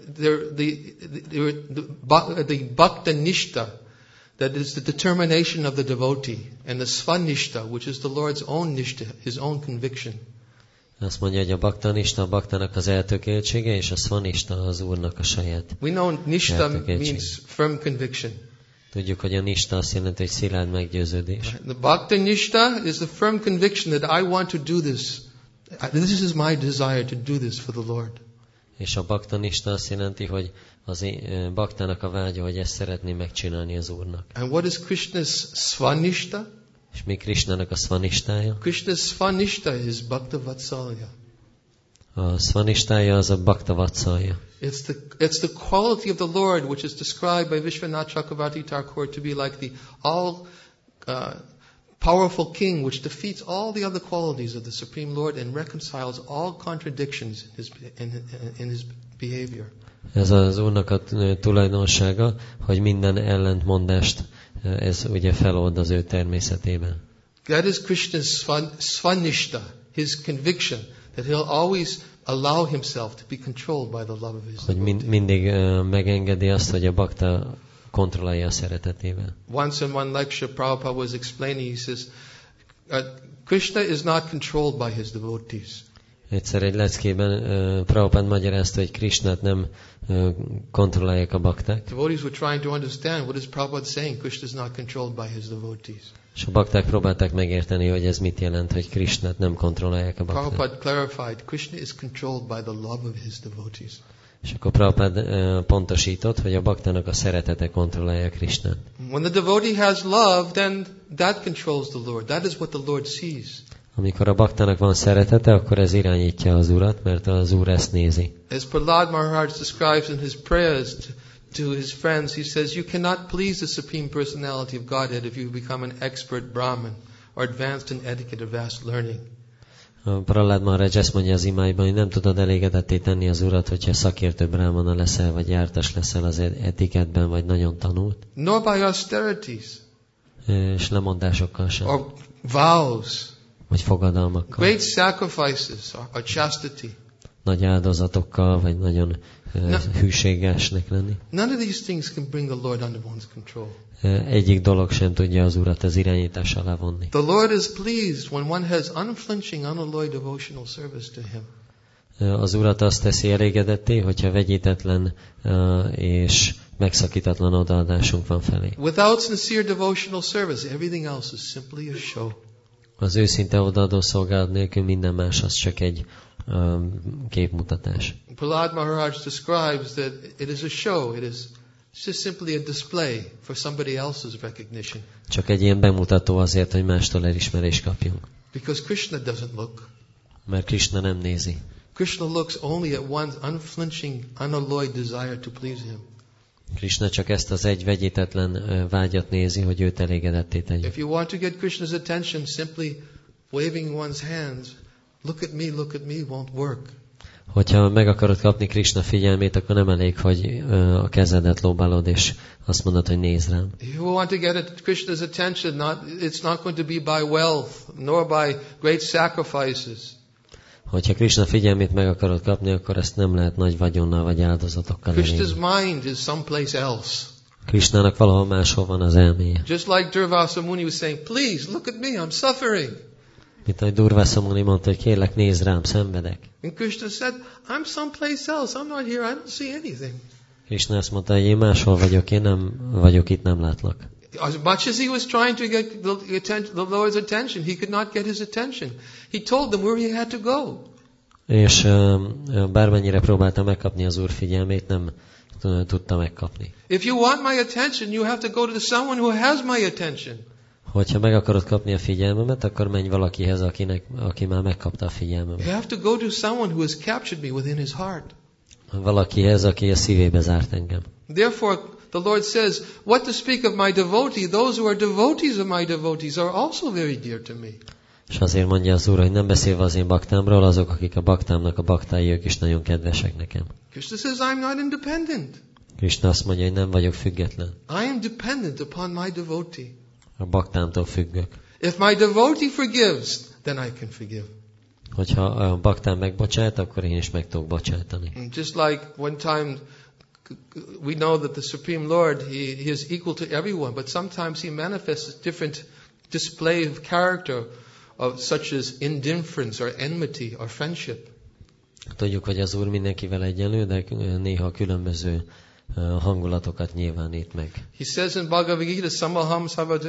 the bhakta nishta, that is the determination of the devotee, and the svanishta, which is the Lord's own nishta, his own conviction. Azt mondja, hogy a baktanista, a baktának az eltökéltsége, és a svanista az úrnak a saját. We know nishta means firm conviction. Tudjuk, hogy a nista azt jelenti, hogy szilárd meggyőződés. The bhakta nishta is the firm conviction that I want to do this. This is my desire to do this for the Lord. És a baktanista azt jelenti, hogy az baktának a vágya, hogy ezt szeretné megcsinálni az úrnak. And what is Krishna's svanishta? És mi Krishnának a svanistája? Krishna's svanishta is bhakta vatsalya. A svanistája az a bhakta vatsalya. It's the quality of the Lord which is described by Vishwanath Chakravarti Thakur to be like the all powerful king which defeats all the other qualities of the Supreme Lord and reconciles all contradictions in his behavior. Ez az úrnak a tulajdonsága, hogy minden ellentmondást ez ugye felold az ő természetében. That is Krishna's svanishta, his conviction that he'll always allow himself to be controlled by the love of his devotee. Hogy mindig megengedi azt, hogy a bakta kontrollálja a szeretetével. Once in one lecture, Prabhupada was explaining, he says, Krishna is not controlled by his devotees. Egyszer egy leckében Prabhupada magyarázta, hogy Krishnát nem kontrollálják a bakták. Devotees were trying to understand what is Prabhupada saying. Krishna is not controlled by his devotees. És a bakták próbálták megérteni, hogy ez mit jelent, hogy Krishnát nem kontrollálják a bakták. Prabhupada clarified, Krishna is controlled by the love of his devotees. És akkor Prabhupada pontosított, hogy a baktának a szeretete kontrollálja Krishnát. When the devotee has love, then that controls the Lord. That is what the Lord sees. Amikor a baktának van szeretete, akkor ez irányítja az Urat, mert az Úr ezt nézi. As Prahlad Maharaj describes in his prayers to his friends, he says, you cannot please the Supreme Personality of Godhead if you become an expert Brahmin or advanced in etiquette or vast learning. Prahlad Maharaj ezt mondja az imáiban, hogy nem tudod elégedetté tenni az Urat, hogyha szakértő brahmana leszel, vagy jártas leszel az etikettben, vagy nagyon tanult. Nor by austerities. És lemondásokkal sem. Or vows. Vagy fogadalmakkal. Great sacrifices or chastity. Nagy áldozatokkal, vagy nagyon hűségesnek lenni. None of these things can bring the Lord under one's control. Egyik dolog sem tudja az Urat az irányítás alá vonni. The Lord is pleased when one has unflinching, unalloyed devotional service to Him. Az Urat azt teszi elégedetté, hogyha vegyítetlen és megszakítatlan odaadásunk van felé. Without sincere devotional service, everything else is simply a show. Az őszinte odaadó szolgálat nélkül minden más az csak egy képmutatás. Prahlad Maharaj describes that it is a show. It's just simply a display for somebody else's recognition. Csak egy ilyen bemutató azért, hogy mástól elismerést kapjunk. Because Krishna doesn't look. Mert Krishna nem nézi. Krishna looks only at one's unflinching, unalloyed desire to please Him. Krishna csak ezt az egy vegyítetlen vágyat nézi, hogy őt elégedetté tegye. If you want to get Krishna's attention, simply waving one's hands, look at me, won't work. Hogyha meg akarod kapni Krishna figyelmét, akkor nem elég, hogy a kezedet lóbálod, és azt mondod, hogy nézd rám. If you want to get Krishna's attention, it's not going to be by wealth, nor by great sacrifices. Hogyha Krishna figyelmét meg akarod kapni, akkor ezt nem lehet nagy vagyonnal vagy áldozatokkal elérni. Krishna's mind is someplace else. Krishnának valahol máshol van az elméje. Just like Durvasa Muni was saying, please look at me, I'm suffering. Mint ahogy Durvasa Muni mondta, hogy kérlek, nézd rám, szenvedek. And Krishna said, I'm someplace else, I'm not here, I don't see anything. Krishna azt mondta, hogy én máshol vagyok, én nem vagyok itt, nem látlak. As much as he was trying to get the Lord's attention, he could not get his attention. He told them where he had to go. És bármennyire próbálta megkapni az Úr figyelmét, nem tudta megkapni. If you want my attention, you have to go to someone who has my attention. Hogyha meg akarod kapni a figyelmemet, akkor menj valakihez, aki már megkapta a figyelmemet. You have to go to someone who has captured me within his heart. Valakihez, aki a szívébe zárt engem. Therefore, the Lord says, what to speak of my devotee, those who are devotees of my devotees are also very dear to me. És azért mondja az Úr, hogy nem beszélve az én baktámról, azok, akik a baktámnak a baktái, ők is nagyon kedvesek nekem. Krishna says, I'm not independent. Krishna azt mondja, hogy nem vagyok független. I am dependent upon my devotee. A baktámtól függök. If my devotee forgives, then I can forgive. Hogyha a baktám megbocsát, akkor én is meg tudok bocsátani. Just like one time we know that the Supreme Lord, he is equal to everyone, but sometimes he manifests a different display of character, of such as indifference or enmity or friendship. Tudjuk, hogy az Úr mindenkivel egyenlő, de néha különböző hangulatokat nyilvánít meg. He says in Bhagavad Gita, samaham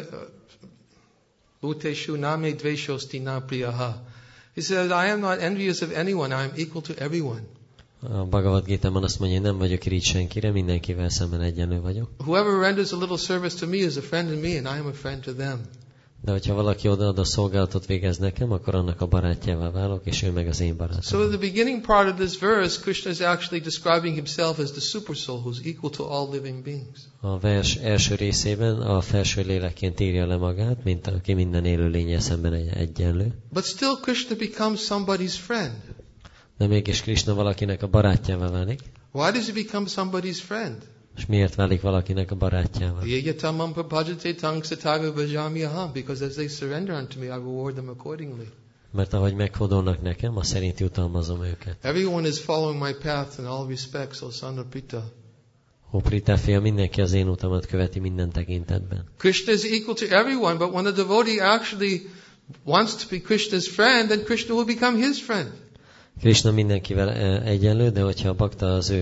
bhuteshu name dveshosti na priyaha. He says, I am not envious of anyone, I am equal to everyone. A Bhagavad Gita-ban azt mondja, hogy nem vagyok irigy senkire, mindenkivel szemben egyenlő vagyok. Whoever renders a little service to me is a friend to me, and I am a friend to them. De hogyha valaki odaad a szolgálatot végez nekem, akkor annak a barátjává válok, és ő meg az én barátom. So the beginning part of this verse, Krishna is actually describing himself as the super soul who's equal to all living beings. A vers első részében a felső lélekként írja le magát, mint aki minden élő lényel szemben egyenlő. But still Krishna becomes somebody's friend. De mégis Krishna valakinek a barátjává válik. Why does he become somebody's friend? És miért válik valakinek a barátjává? Because as they surrender unto me, I reward them accordingly. Mert ahogy meghódolnak nekem, azt szerint jutalmazom őket. Everyone is following my path in all respects, O son of Prita. Ó Prita fia, mindenki az én utamat követi minden tekintetben. Krishna is equal to everyone, but when a devotee actually wants to be Krishna's friend, then Krishna will become his friend. Krishna mindenkivel egyenlő, de hogyha a bakta az ő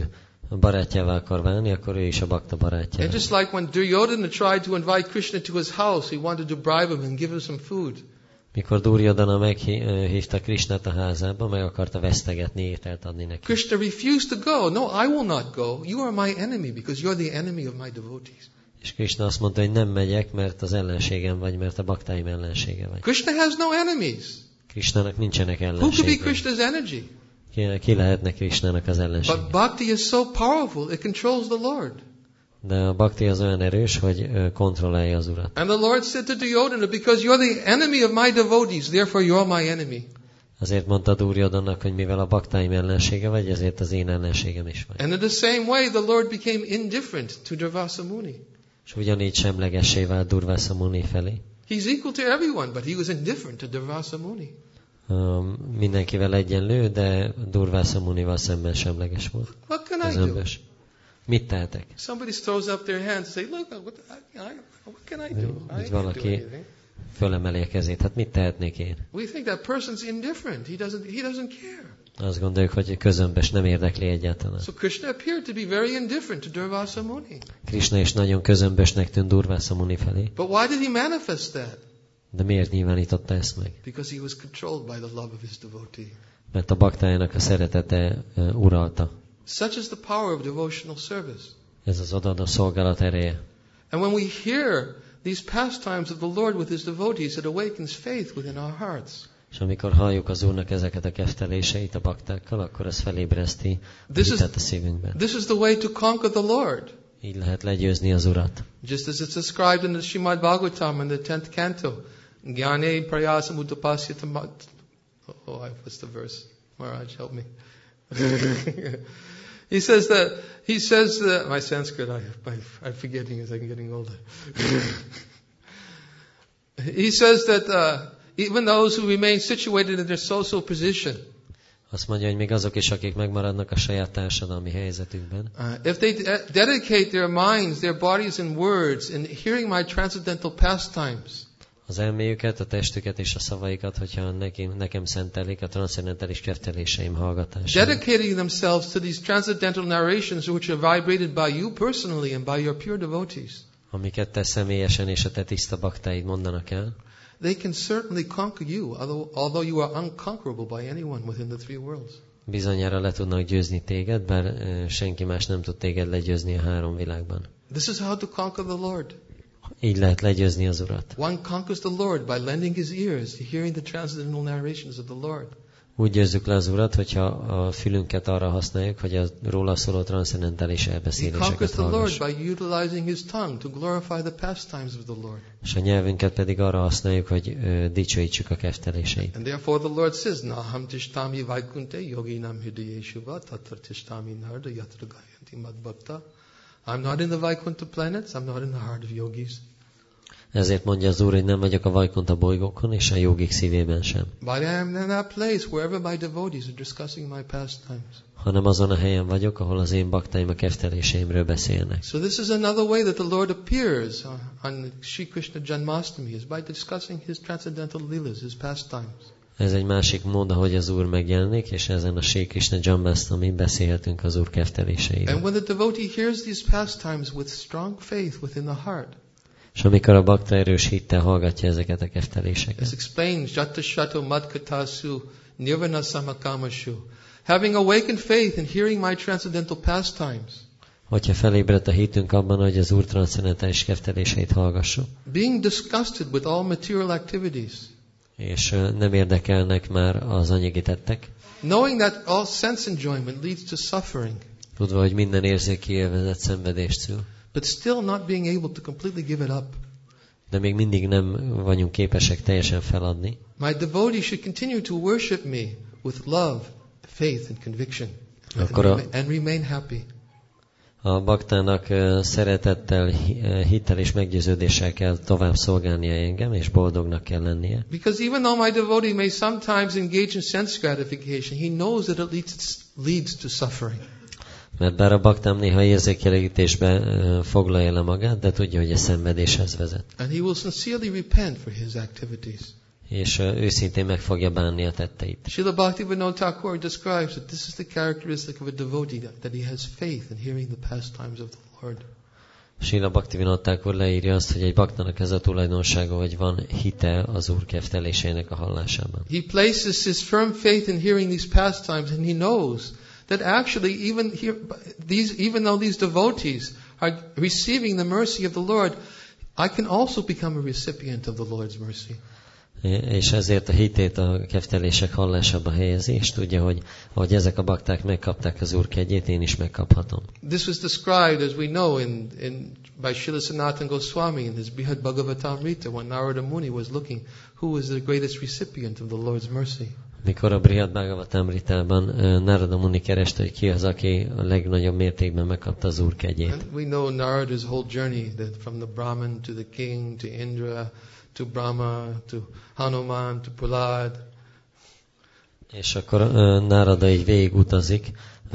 barátjává akar válni, akkor ő is a bakta barátja. And just like when Duryodhana tried to invite Krishna to his house, he wanted to bribe him and give him some food. Mikor Duryodhana meghívta Krishnát a házába, meg akarta vesztegetni, ételt adni neki. Krishna refused to go. No, I will not go. You are my enemy because you're the enemy of my devotees. És Krishna azt mondta, hogy nem megyek, mert az ellenségem vagy, mert a baktáim ellensége vagy. Krishna has no enemies. Krishnának nincsenek Who could be ellenségei. Krishna's energy? Ki lehetne Krishnának az ellensége? But bhakti is so powerful, it controls the Lord. De a bhakti az olyan erős, hogy kontrollálja az Urat. And the Lord said to Duryodhana, because you're the enemy of my devotees, therefore you're my enemy. Azért mondta Duryodhannak, hogy mivel a baktáim ellensége vagy, ezért az én ellenségem is vagy. And in the same way, the Lord became indifferent to Durvasa Muni. És ugyanígy semlegessé vált Durvasa Muni felé. He's equal to everyone, but he was indifferent to Durvasa Muni. Mindenkivel egyenlő, de Durvasa Munival szemben semleges volt. What can I do? Közömbös. Mit tehetek? Somebody throws up their hands and say, look, what can I do? I can't do Valaki anything. fölemeli a kezét. Hát mit tehetnék én? We think that person's indifferent. He doesn't care. Azt gondoljuk, hogy közömbös, nem érdekli egyáltalán. So Krishna appeared to be very indifferent to Durvasa Muni. Krishna is nagyon közömbösnek tűnt Durvasa Muni felé. But why did he manifest that? De miért nyilvánította ezt meg? Because he was controlled by the love of his devotee. Mert a baktájának a szeretete uralta. Such is the power of devotional service. Ez az odaadó szolgálat ereje. And when we hear these pastimes of the Lord with his devotees, it awakens faith within our hearts. És amikor halljuk az Úrnak ezeket a kefteléseit a baktákkal, akkor ez felébreszti hitet a szívünkben. This is the way to conquer the Lord. Így lehet legyőzni az Urat. Just as it's described in the Srimad Bhagavatam in the 10th canto. Gyane prayasam udapasyata what's the verse? Maharaj, help me. He says that my Sanskrit, I'm forgetting as I'm getting older. He says that even those who remain situated in their social position, azt mondja, hogy még azok is, akik megmaradnak a saját társadalmi helyzetükben, if they dedicate their minds, their bodies and words in hearing my transcendental pastimes, az elméjüket, a testüket és a szavaikat, hogyha nekem szentelik a transzcendentális kefteléseim hallgatását. Dedicating themselves to these transcendental narrations which are vibrated by you personally and by your pure devotees, amiket te személyesen és a te tiszta baktáid mondanak el, they can certainly conquer you, although you are unconquerable by anyone within the three worlds. bizonyára le tudnak győzni téged, bár senki más nem tud téged legyőzni a három világban. This is how to conquer the Lord. Így lehet legyőzni az Urat. One conquers the Lord by lending his ears to hearing the transcendental narrations of the Lord. Úgy győzzük le az Urat, hogyha a fülünket arra használjuk, hogy a róla szóló transzcendentális He elbeszéléseket conquers the Lord hallgassuk. by utilizing his tongue to glorify the pastimes of the Lord. És a nyelvünket pedig arra használjuk, hogy dicsőítsük a kefteléseit. And therefore the Lord says, Naham tishtami vaikunte yoginam hridayeshuva tatra tishtami narda yatra gayanti madbhakta. I'm not in the Vaikuntha planets, I'm not in the heart of yogis. Ezért mondja az Úr, hogy nem vagyok a Vajkunta bolygókon, és a jogik szívében sem. But I am in that place wherever my devotees are discussing my pastimes. Hanem azon a helyen vagyok, ahol az én baktáim a kefteléseimről beszélnek. So this is another way that the Lord appears on Sri Krishna Janmashtami, is by discussing his transcendental leelas, his pastimes. Ez egy másik mód, ahogy az Úr megjelenik, és ezen a Sri Krishna Janmashtami beszélhetünk az Úr kefteléseiről. And when the devotee hears these pastimes with strong faith within the heart, És amikor a bakta erős hittel hallgatja ezeket a kefteléseket. as explained, Jata Shato Madkatasu Nirvana Samakamashu, having awakened faith in hearing my transcendental pastimes, Hogyha felébredt a hitünk abban, hogy az Úr transzcendentális kefteléseit hallgassuk, being disgusted with all material activities, és nem érdekelnek már az anyagi tettek, knowing that all sense enjoyment leads to suffering, tudva, hogy minden érzéki élvezet szenvedést szül, but still not being able to completely give it up. de még mindig nem vagyunk képesek teljesen feladni, My devotee should continue to worship me with love, faith and conviction, and remain happy. A baktának szeretettel, hittel és meggyőződéssel kell tovább szolgálnia engem, és boldognak kell lennie. Because even though my devotee may sometimes engage in sense gratification, he knows that it leads to suffering. Mert bár a baktám néha érzékelégítésbe foglalja le magát, de tudja, hogy a szenvedéshez vezet. And he will sincerely repent for his activities. és őszintén meg fogja bánni a tetteit. Srila Bhaktivinoda Thakur describes that this is the characteristic of a devotee, that he has faith in hearing the pastimes of the Lord. Srila Bhaktivinoda Thakur leírja azt, hogy egy baktának ez a tulajdonsága, hogy van hite az Úr kefteléseinek a hallásában. He places his firm faith in hearing these pastimes, and he knows that actually even though these devotees are receiving the mercy of the Lord, I can also become a recipient of the Lord's mercy. És ezért a hitét a keftelések hallásába helyezi, és tudja, hogy ahogy ezek a bakták megkapták az Úr kegyét, én is megkaphatom. This was described, as we know, by Srila Sanatana Goswami in his Brihad Bhagavatamrita, when Narada Muni was looking who was the greatest recipient of the Lord's mercy. Mikor a Brihad Bhagavatamritában Narada Muni kereste, hogy ki az, aki a legnagyobb mértékben megkapta az Úr kegyét. And we know Narada's whole journey, that from the Brahman to the king to Indra to Brahma to Hanuman to Prahlad. És akkor Narada így végigutazik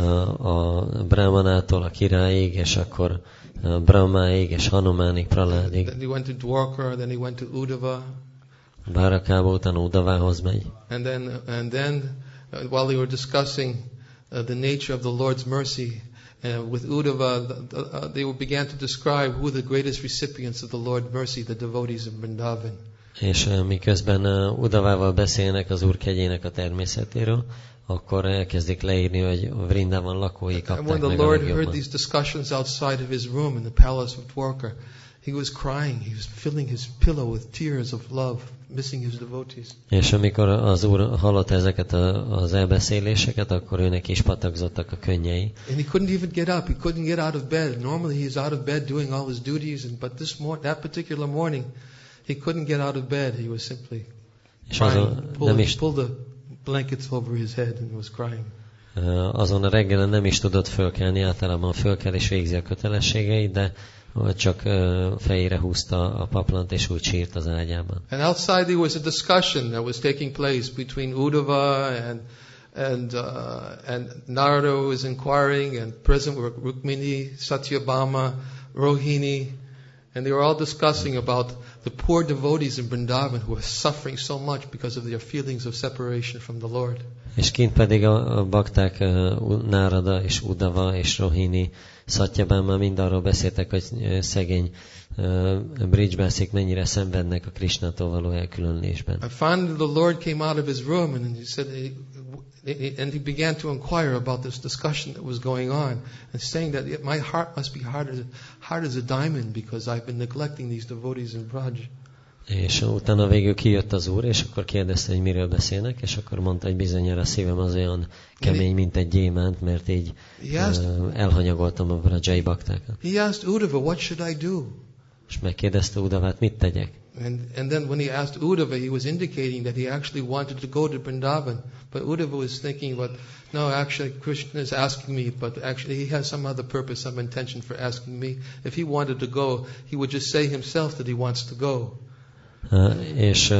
a Brahmanától a királyig, és akkor Brahmáig, és Hanumánig, Prahládig. Then he went to Dwarka, then he went to Uddhava. Bárakába, utána Udavához megy. And then while they were discussing the nature of the Lord's mercy, with Uddhava, they began to describe who the greatest recipients of the Lord's mercy, the devotees of Vrindavan. És miközben Udavával beszélnek az Úr kegyének a természetéről, akkor elkezdik leírni, hogy a Vrindavan lakói kapták meg a legjobban. And when the Lord heard these discussions outside of his room in the palace of Dwarka, he was crying, he was filling his pillow with tears of love, missing his devotees. És amikor az Úr hallotta ezeket az elbeszéléseket, akkor őnek is patakzottak a könnyei. And he couldn't even get up, he couldn't get out of bed. Normally he's out of bed doing all his duties, but that particular morning, he couldn't get out of bed. He was simply crying, pulled the blankets over his head and was crying. Azon a reggelen nem is tudott fölkelni, általában fölkel és végzi a kötelességeit, de csak fejére húzta a paplant, és úgy sírt az ágyában. And outside there was a discussion that was taking place between Uddhava and Narada was inquiring, and present were Rukmini, Satyabhama, Rohini, and they were all discussing about the poor devotees in Vrindavan who are suffering so much because of their feelings of separation from the Lord. És kint pedig a bakták Nárada és Uddhava és Rohini, Satyabhama mind arról beszéltek, hogy szegény bridgebászik mennyire szenvednek a Krishnától való elkülönülésben. And finally the Lord came out of his room and he said, and he began to inquire about this discussion that was going on, and saying that my heart must be hard as a diamond because I've been neglecting these devotees in Braj. És utána végül kijött az Úr, és akkor kérdezte, hogy miről beszélnek, és akkor mondta, hogy bizonyára a szívem az olyan kemény, mint egy gyémánt, mert így elhanyagoltam a brajai baktákat. He asked Uddhava, what should I do? És megkérdezte Uddhavát, mit tegyek? And then when he asked Uddhava, he was indicating that he actually wanted to go to Vrindavan. But Uddhava was thinking, no, actually Krishna is asking me, but actually he has some other purpose, some intention for asking me. If he wanted to go, he would just say himself that he wants to go. És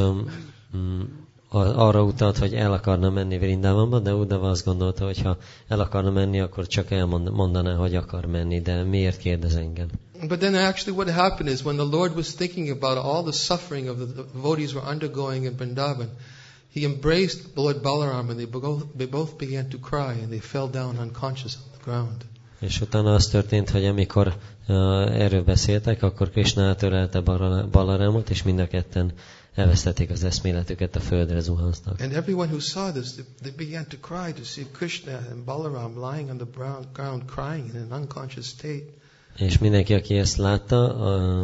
arra utalt, hogy el akarna menni Vrindavanba, de Uddhava azt gondolta, hogy ha el akarna menni, akkor csak elmondaná, hogy akar menni, de miért kérdez engem? But then actually what happened is when the Lord was thinking about all the suffering of the devotees were undergoing in Vrindavan, he embraced Lord Balaram and they both began to cry and they fell down unconscious on the ground. És utána az történt, hogy amikor erről beszéltek, akkor Krishna átölelte Balaramot, és mind a ketten elvesztették az eszméletüket, a földre zuhanztak. And everyone who saw this, they began to cry to see Krishna and Balaram lying on the ground crying in an unconscious state. És mindenki, aki ezt látta,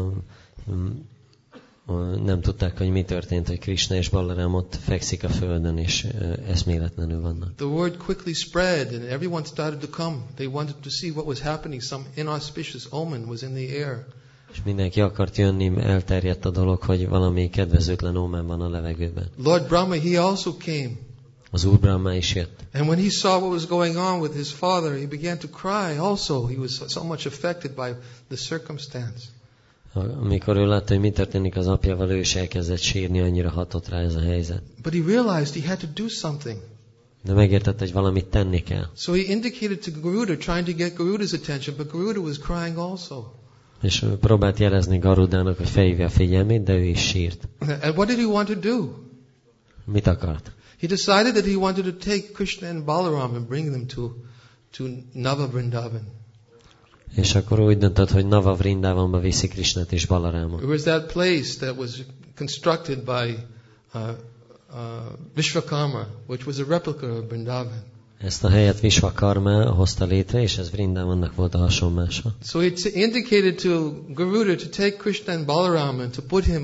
nem tudták, hogy mi történt, hogy Krishna és Balaram ott fekszik a földön, és eszméletlenül vannak. The word quickly spread, and everyone started to come. They wanted to see what was happening. Some inauspicious omen was in the air. És mindenki akart jönni, elterjedt a dolog, hogy valami kedvezőtlen ómen van a levegőben. Lord Brahma, he also came. Az Úr Brahma is jött. And when he saw what was going on with his father, he began to cry also. He was so much affected by the circumstance. Amikor ő látta, hogy mi történik az apjával, ő is elkezdett sírni, annyira hatott rá ez a helyzet. But he realized he had to do something. De megértette, hogy valamit tenni kell. So he indicated to Garuda, trying to get Garuda's attention, but Garuda was crying also. És próbált jelezni Garudának, hogy felhívja a figyelmét, de ő is sírt. And what did he want to do? Mit akart? He decided that he wanted to take Krishna and Balaram and bring them to Nava Vrindavan. És akkor úgy döntött, hogy Nava Vrindavanba viszi Krishnát és Balarámot. It was that place that was constructed by Vishvakarma, which was a replica of Vrindavan. Ezt a helyet Vishvakarma hozta létre, és ez Vrindavannak volt a hasonlása. So he indicated to Garuda to take Krishna and Balaram and to put him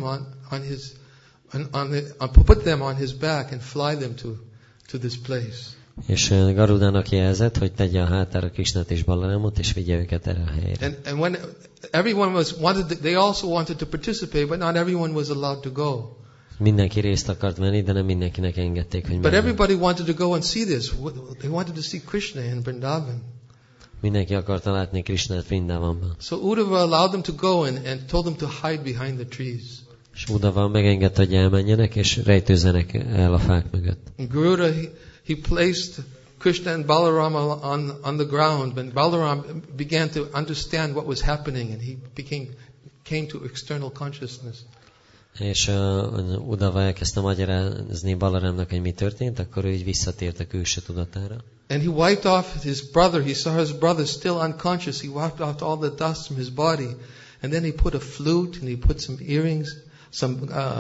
put them on his back and fly them to this place. És Garudának jelzett, hogy tegye a hátára Krishnát és Balarámot, és vigye őket erre a helyre. And when everyone they also wanted to participate, but not everyone was allowed to go. Mindenki részt akart venni, de nem mindenkinek engedték, hogy But everybody wanted to go and see this. They wanted to see Krishna in Vrindavan. Mindenki akarta látni Krishnát Vrindavanban. So Uddhava allowed them to go and told them to hide behind the trees. És Uddhava megengedte, hogy elmenjenek, és rejtőzzenek el a fák mögött. And Garuda, he placed Krishna and Balaram on the ground. When Balaram began to understand what was happening, and he came to external consciousness. És Uddhava elkezdte magyarázni Balarámnak, hogy mi történt, akkor ő így visszatért a külső tudatára. And he wiped off his brother. He saw his brother still unconscious. He wiped off all the dust from his body. And then he put a flute and he put some earrings, some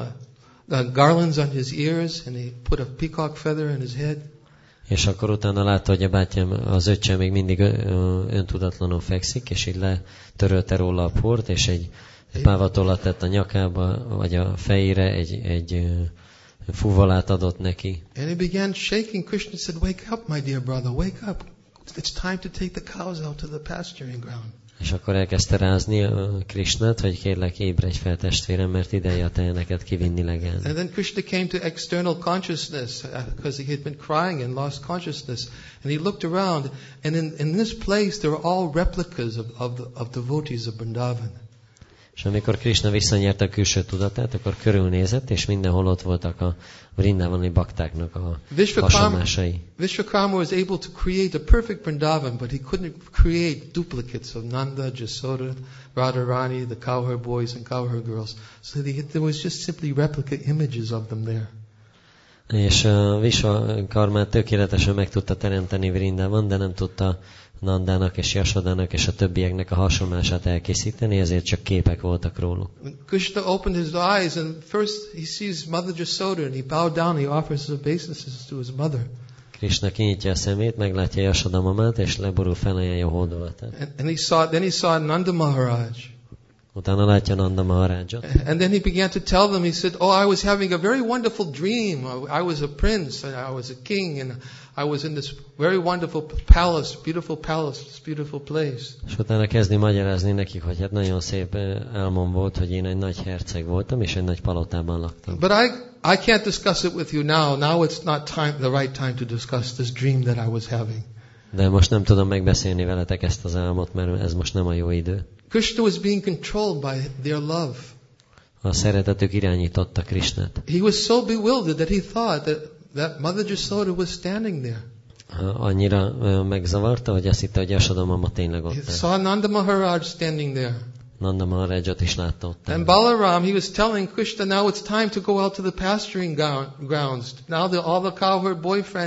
garlands on his ears, and he put a peacock feather in his head. És akkor utána látta, hogy a bátyám, az öccse még mindig öntudatlanul fekszik, és így letörölte róla a port, és egy pávatollat tett a nyakába, vagy a fejére, egy fuvolát adott neki. And he began shaking. Krishna said, "Wake up, my dear brother, wake up. It's time to take the cows out to the pasturing ground." És akkor elkezdte rázni a Krishnát, hogy kérlek, ébredj fel testvérem, mert ideje a teheneket kivinni legelni. And then Krishna came to external consciousness because he had been crying and lost consciousness. And he looked around, and in this place there were all replicas of devotees of Vrindavan. És amikor Krishna visszanyerte a külső tudatát, akkor körülnézett, és mindenhol ott voltak a Vrindavani baktáknak a hasonlásai. Vishvakarma was able to create a perfect Vrindavan, but he couldn't create duplicates of Nanda, Jasoda, Radharani, the cowherd boys and cowherd girls. So there was just simply replica images of them there. És Vishvakarma tökéletesen meg tudta teremteni Vrindavan, de nem tudta Nandának és Jasodának és a többieknek a hasonlását elkészíteni, ezért csak képek voltak róluk. Krishna opened his eyes and first he sees Mother Jasoda and he bowed down, he offers his obeisances to his mother. Krishna kinyitja a szemét, meglátja Jasoda mamát, és leborul felajánlja a hódolatát. Then he saw Nanda Maharaj. Utána látja Nanda Maharajot. And then he began to tell them, he said, "Oh, I was having a very wonderful dream. I was a prince, and I was a king, and I was in this very wonderful palace, this beautiful place." És utána kezdi magyarázni nekik, hogy hát nagyon szép álmom volt, hogy én egy nagy herceg voltam, és egy nagy palotában laktam. But I can't discuss it with you now. Now it's not the right time to discuss this dream that I was having. De most nem tudom megbeszélni veletek ezt az álmot, mert ez most nem a jó idő. Krishna was being controlled by their love. A szeretetük irányította Krishnát. He was so bewildered that he thought that Mother Jasoda was standing there. Annyira megzavarta, hogy azt hitte, hogy Jasoda mama tényleg ott He saw Nanda Maharaj standing there. Nanda Maharajot is látta ott. And Balaram, he was telling Krishna, now it's time to go out to the pasturing grounds. Now all the cowherd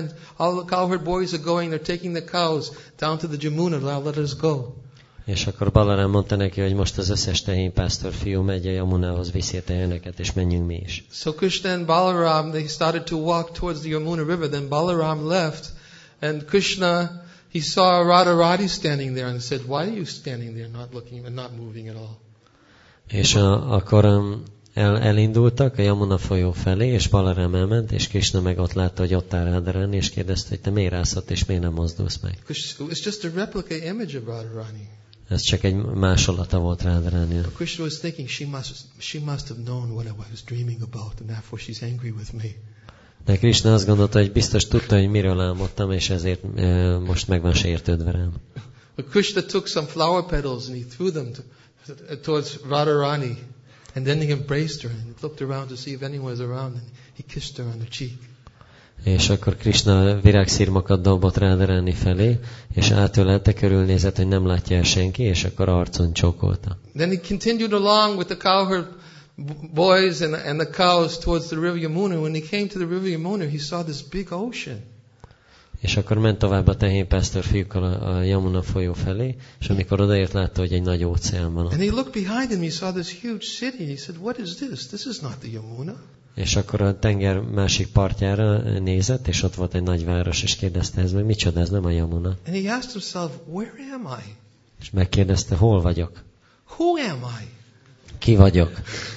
boys are going, they're taking the cows down to the Jamuna, now let us go. És akkor Balaram mondta neki, hogy most az összes tehénpásztor fiú megy a Yamunához, viszi a teheneket, és menjünk mi is. So Krishna and Balaram, they started to walk towards the Yamuna River. Then Balaram left, and Krishna, he saw Radharani standing there and said, "Why are you standing there, not looking and not moving at all?" És akkor elindultak a Yamuna folyó felé, és Balaram elment, és Krishna meg ott látta, hogy ott áll Radharani, és kérdezte, hogy te miért állsz ott, és miért nem mozdulsz meg. It was just a replica image of Radharani. Ez csak egy másolata volt Radharaninak. Krishna was thinking she must have known what I was dreaming about, and therefore she's angry with me. De Krishna azt gondolta, hogy biztos tudta, hogy miről álmodtam, és ezért most meg van sértődve rám. But Krishna took some flower petals and he threw them towards Radharani, and then he embraced her and looked around to see if anyone was around, and he kissed her on the cheek. És akkor Krishna virágszirmokat dobott Radharani felé, és átölelte, körülnézett, hogy nem látja el senki, és akkor arcon csókolta. Then he continued along with the cowherd boys and the cows towards the river Yamuna. When he came to the river Yamuna, he saw this big ocean. És akkor ment tovább a tehénpásztor fiúkkal a Yamuna folyó felé, és amikor odaért, látta, hogy egy nagy óceán van. And he looked behind him, he saw this huge city. He said, "What is this? This is not the Yamuna." És akkor a tenger másik partjára nézett, és ott volt egy nagy város, és kérdezte, ez meg micsoda, ez nem a Yamuna. And he asked himself, "Where am I? És megkérdezte, hol vagyok? Who am I?" Ki vagyok?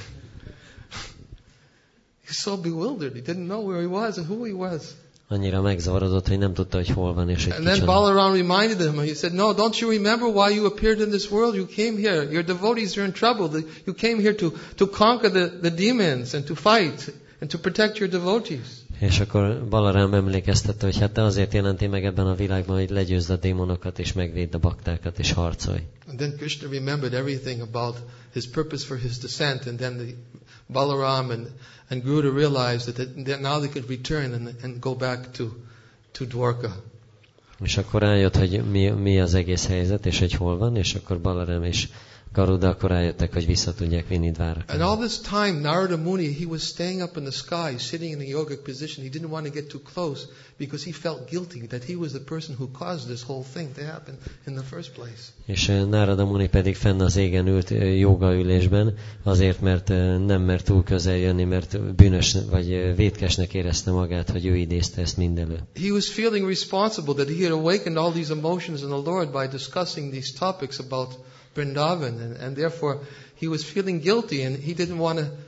He's so bewildered. He didn't know where he was and who he was. Annyira megzavarodott, hogy nem tudta, hogy hol van, és hogy And then kicsoda. Balaram reminded him. He said, "No, don't you remember why you appeared in this world? You came here. Your devotees are in trouble. You came here to conquer the demons and to fight and to protect your devotees." És akkor Balaram emlékeztette, hogy hát te azért jelentél meg ebben a világban, hogy legyőzd a démonokat, és megvédd a baktákat, és harcolj. And then Krishna remembered everything about his purpose for his descent, and then Balaram and Garuda realized that now they could return and go back to Dwarka. És akkor rájött, hogy mi az egész helyzet, és hogy hol van, és akkor Balaram és Garuda akkor rájöttek, hogy vissza tudják vinni Dvárakába. And all this time, Narada Muni, he was staying up in the sky, sitting in a yogic position. He didn't want to get too close because he felt guilty that he was the person who caused this whole thing to happen in the first place. És Narada Muni pedig fenn az égen ült jogaülésben, azért, mert nem mert túl közel jönni, mert bűnös vagy vétkesnek érezte magát, hogy ő idézte ezt mindelő. He was feeling responsible that he had awakened all these emotions in the Lord by discussing these topics about Vrindavan, and therefore he was feeling guilty, and he didn't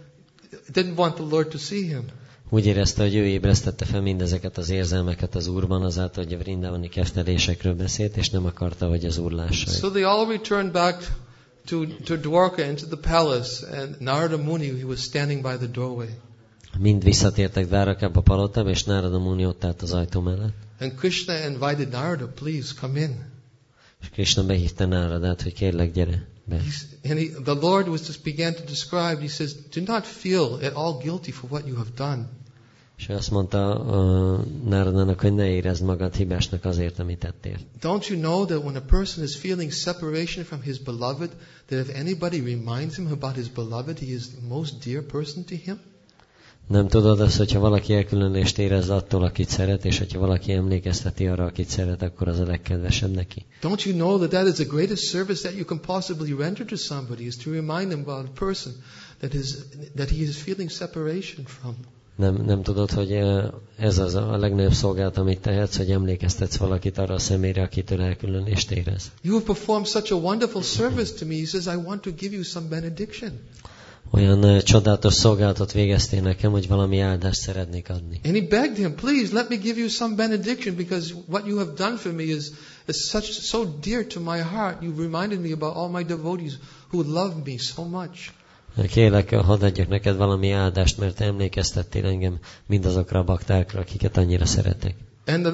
want the Lord to see him. Úgy érezte, hogy ő ébresztette fel mindezeket az érzelmeket az Úrban, azáltal, hogy a vrindavani keftelésekről beszélt, és nem akarta, hogy az Úr lássa. So they all returned back to Dwarka, into the palace, and Narada Muni, he was standing by the doorway. Mind visszatértek Dvárakába palotába, és Narada Muni ott állt az ajtó mellett. And Krishna invited Narada, "Please come in." És Krishna behívta Náradát, hogy kérlek, gyere be. The Lord was just began to describe, he says, "Do not feel at all guilty for what you have done." És azt mondta Náradának, hogy ne érezd magad hibásnak azért, amit tettél. Don't you know that when a person is feeling separation from his beloved, that if anybody reminds him about his beloved, he is the most dear person to him? Nem tudod azt, hogyha valaki elkülönülést érez attól, akit szeret, és hogyha valaki emlékezteti arra, akit szeret, akkor az a legkedvesebb neki. Don't you know that is the greatest service that you can possibly render to somebody, is to remind them about a person that he is feeling separation from? Nem tudod, hogy ez az a legnagyobb szolgálat, amit tehetsz, hogy emlékeztetsz valakit arra a személyre, akitől elkülönülést érez. You have performed such a wonderful service to me. He says, "I want to give you some benediction." Olyan csodálatos szolgálatot végeztél nekem, hogy valami áldást szeretnék adni. And he begged him, "Please let me give you some benediction, because what you have done for me is so dear to my heart. You've reminded me about all my devotees who love me so much." Kérlek, hadd adjak neked valami áldást, mert emlékeztettél engem mindazokra a baktákra, akiket annyira szeretek. And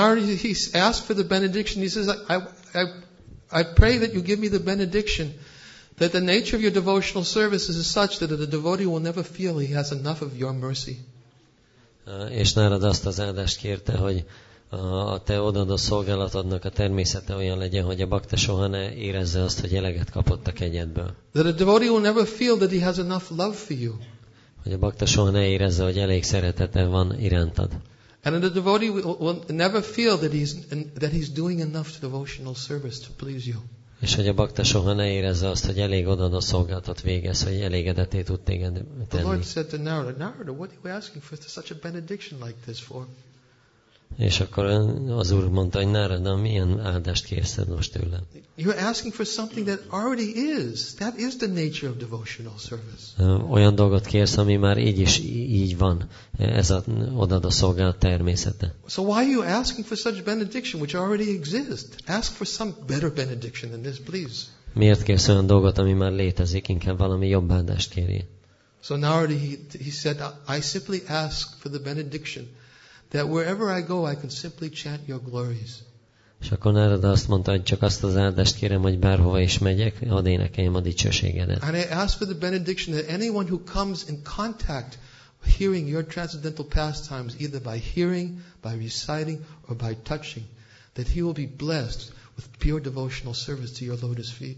he asked for the benediction. He says, I pray that you give me the benediction, that the nature of your devotional service is such that the devotee will never feel he has enough of your mercy. És nálad azt az áldást kérte, hogy a te odaadó szolgálatodnak a természete olyan legyen, hogy a bakta soha ne érezze azt, hogy eleget kapott a kegyedből. That a devotee will never feel that he has enough love for you. Hogy a bakta soha ne érezze, hogy elég szeretete van irántad. And the devotee will never feel that he's doing enough devotional service to please you. És hogy a bakta soha ne érezze azt, hogy elég odaadó szolgálatot végez, hogy elégedetté tud téged tenni. The Lord said to Narada, what are you asking for such a benediction like this for? És akkor az Úr mondta, hogy Narada, milyen áldást kérsz most tőlem? You're asking for something that already is. That is the nature of devotional service. Olyan dolgot kérsz, ami már így van. Ez az odaadó szolgálat természete. So why are you asking for such benediction which already exists? Ask for some better benediction than this, please. Miért kérsz olyan dolgot, ami már létezik? Inkább valami jobb áldást kérjél. So Narada, he said, I simply ask for the benediction that wherever I go, I can simply chant your glories. És akkor Narada azt mondta, hogy csak azt az áldást kérem, hogy bárhova is megyek, hadd énekeljem a dicsőségedet. And I ask for the benediction that anyone who comes in contact hearing your transcendental pastimes, either by hearing, by reciting, or by touching, that he will be blessed with pure devotional service to your lotus feet.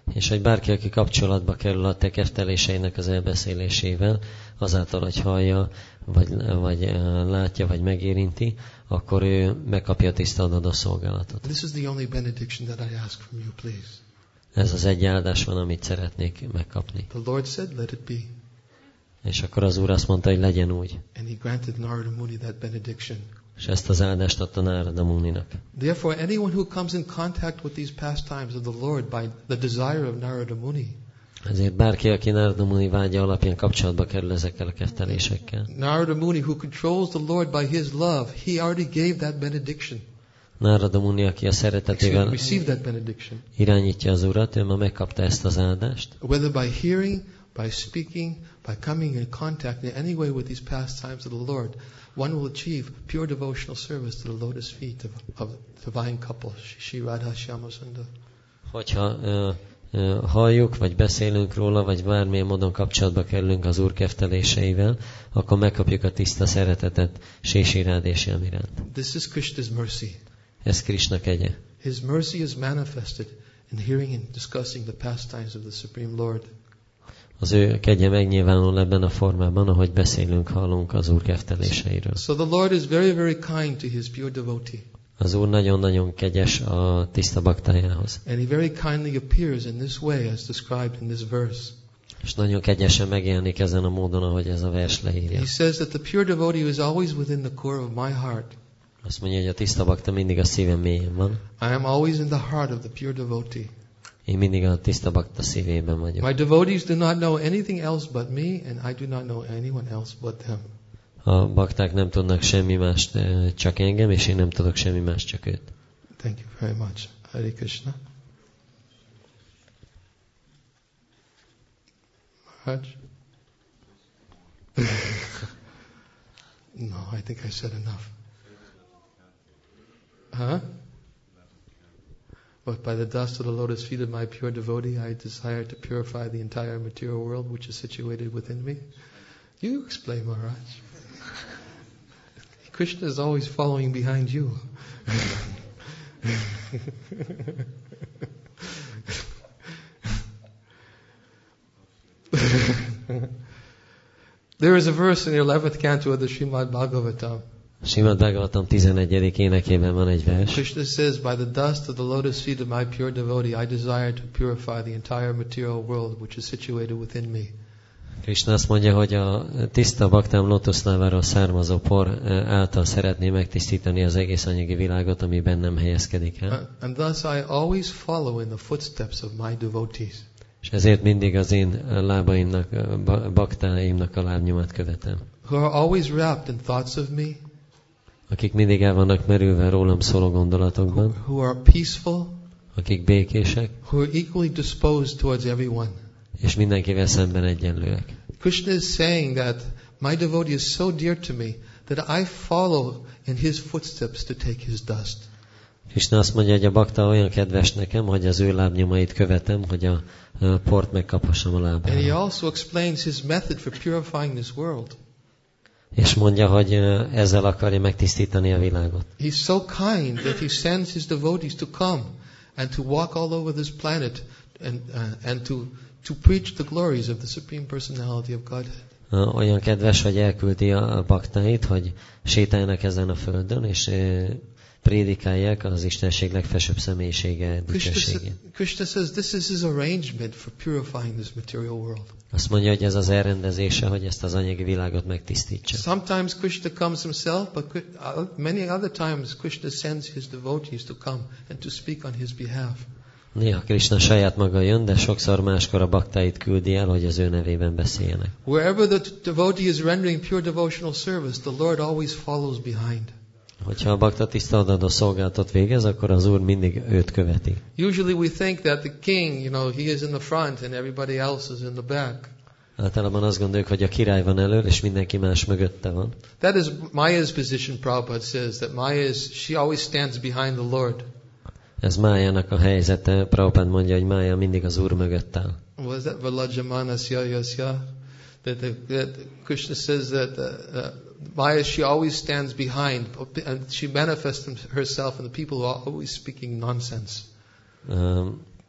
És hogy bárki, aki kapcsolatba kerül a te kefteléseinek az elbeszélésével, azáltal, hogy hallja, vagy látja, vagy megérinti, akkor ő megkapja a tiszta adott szolgálatot. This is the only benediction that I ask from you, please. Ez az egy áldás van, amit szeretnék megkapni. The Lord said, let it be. És akkor az Úr azt mondta, hogy legyen úgy. And he granted Narada Muni that benediction. És ezt az áldást adta Nárada Muninak. Therefore, anyone who comes in contact with these pastimes of the Lord by the desire of Narada Muni, Ezért bárki, aki Nárada Muni vágya alapján kapcsolatba kerül ezekkel a keftelésekkel. Narada Muni, who controls the Lord by his love, he already gave that benediction. Nárada Muni, aki a szeretetével Receive that benediction. irányítja az Urat, ő ma megkapta ezt az áldást. Whether by hearing, by speaking, by coming in contact in any way with these pastimes of the Lord, one will achieve pure devotional service to the lotus feet of the divine couple, Shri Radha Shyama Sundar. Hogyha halljuk, vagy beszélünk róla, vagy bármilyen módon kapcsolatba kerülünk az Úr kefteléseivel, akkor megkapjuk a tiszta szeretetet Sri Radha Shyam iránt. This is Krishna's mercy. Ez Krishna kegye. His mercy is manifested in hearing and discussing the pastimes of the Supreme Lord. Az ő kegye megnyilvánul ebben a formában, ahogy beszélünk, hallunk az Úr kefteléseiről. So the Lord is very, very kind to his pure devotee. Az Úr nagyon-nagyon kegyes a tiszta baktájához. And he very kindly appears in this way as described in this verse. És nagyon kegyesen megjelenik ezen a módon, ahogy ez a vers leírja. He says that the pure devotee is always within the core of my heart. Azt mondja, hogy a tiszta bakta mindig a szívem mélyén van. I am always in the heart of the pure devotee. Én mindig a tiszta bakta szívében vagyok. My devotees do not know anything else but me, and I do not know anyone else but them. A bakták nem tudnak semmi mást, csak engem, és én nem tudok semmi más, csak őt. Thank you very much. Hare Krishna. Maharaj? No, I think I said enough. Huh? But by the dust of the lotus feet of my pure devotee, I desire to purify the entire material world which is situated within me. You explain, Maharaj. Krishna is always following behind you. There is a verse in the 11th canto of the Srimad Bhagavatam. Srimad Bhagavatam 11. énekében van egy vers. Krishna says, by the dust of the lotus feet of my pure devotee, I desire to purify the entire material world which is situated within me. Krishna azt mondja, hogy a tiszta baktám lótuszláváról származó por által szeretné megtisztítani az egész anyagi világot, ami bennem helyezkedik el. And thus I always follow in the footsteps of my devotees. És ezért mindig az én lábaimnak, baktáimnak a lábnyomát követem. Who are always wrapped in thoughts of me. Akik mindig el vannak merülve rólam szóló gondolatokban. Who are peaceful. Akik békések. Who are equally disposed towards everyone. És mindenkivel szemben egyenlőek. Krishna is saying that my devotee is so dear to me that I follow in his footsteps to take his dust. Krishna azt mondja, hogy a bakta olyan kedves nekem, hogy az ő lábnyomait követem, hogy a port megkaphassam a lábára. And he also explains his method for purifying this world. És mondja, hogy ezzel akarja megtisztítani a világot. He's so kind that he sends his devotees to come and to walk all over this planet and to preach the glories of the Supreme Personality of Godhead. Olyan kedves, hogy elküldi a baktáit, hogy sétáljanak ezen a földön, és prédikálják az Istenség legfelsőbb személyisége dicsőségét. Krishna says this is his arrangement for purifying this material world. Azt mondja, hogy ez az elrendezése, hogy ezt az anyagi világot megtisztítsa. Sometimes Krishna comes himself, but many other times Krishna sends his devotees to come and to speak on his behalf. Néha Krishna saját maga jön, de sokszor máskor a baktáit küldi el, hogy az ő nevében beszéljenek. Wherever the devotee is rendering pure devotional service, the Lord always follows behind. Hogyha a bakta tiszta odadó szolgálatot végez, akkor az Úr mindig őt követi. Usually we think that the king, he is in the front and everybody else is in the back. Általában azt gondoljuk, hogy a király van elől, és mindenki más mögötte van. That is Maya's position, Prabhupada says, that Maya she always stands behind the Lord. Ez Májának a helyzete. Prabhupád mondja, hogy Mája mindig az Úr mögött áll. Was that Valajamanasya Yasya? That Krishna says that Maya, she always stands behind, and she manifests herself in the people who are always speaking nonsense.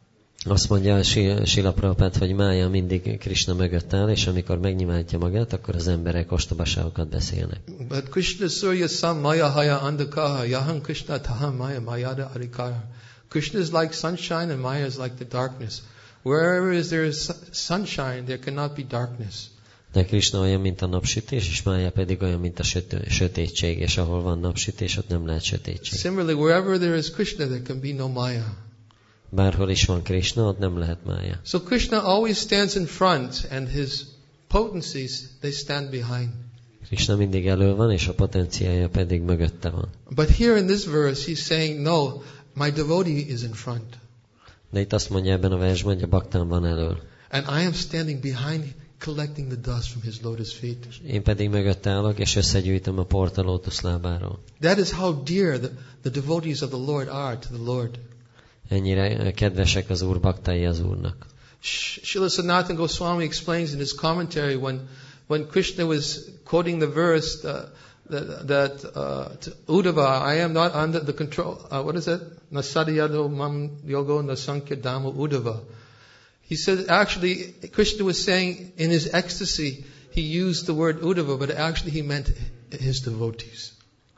Azt mondja Srila Prabhupád, hogy Mája mindig Krishna mögött áll, és amikor megnyilvánítja magát, akkor az emberek ostobaságokat beszélnek. But Krishna Surya Sam Maya Haya Andakaha Yahan Krishna Taham Maya Mayada Adhikara. Krishna is like sunshine and Maya is like the darkness. Wherever there is sunshine, there cannot be darkness. De Krishna olyan, mint a napsütés, és Mája pedig olyan, mint a sötétség, és ahol van napsütés, ott nem lehet sötétség. Similarly, wherever there is Krishna, there can be no Maya. Bárhol is van Krishna, ott nem lehet Mája. So Krishna always stands in front, and his potencies, they stand behind. Krishna mindig elől van, és a potenciája pedig mögötte van. But here in this verse, he's saying, no, my devotee is in front. De itt azt mondja ebben a versben, hogy a baktám van elől. And I am standing behind, collecting the dust from his lotus feet. Én pedig mögötte állok, és összegyűjtöm a port a lótuszlábáról. That is how dear the devotees of the Lord are to the Lord. Ennyire kedvesek az Úr baktái az Úrnak. Srila Sanatana Goswami explains in his commentary when Krishna was quoting the verse that Uddhava, I am not under the control, what is it? Nasadiyado mam yogo nasankhya dhamma Uddhava. He said actually Krishna was saying in his ecstasy he used the word Uddhava, but actually he meant his devotees.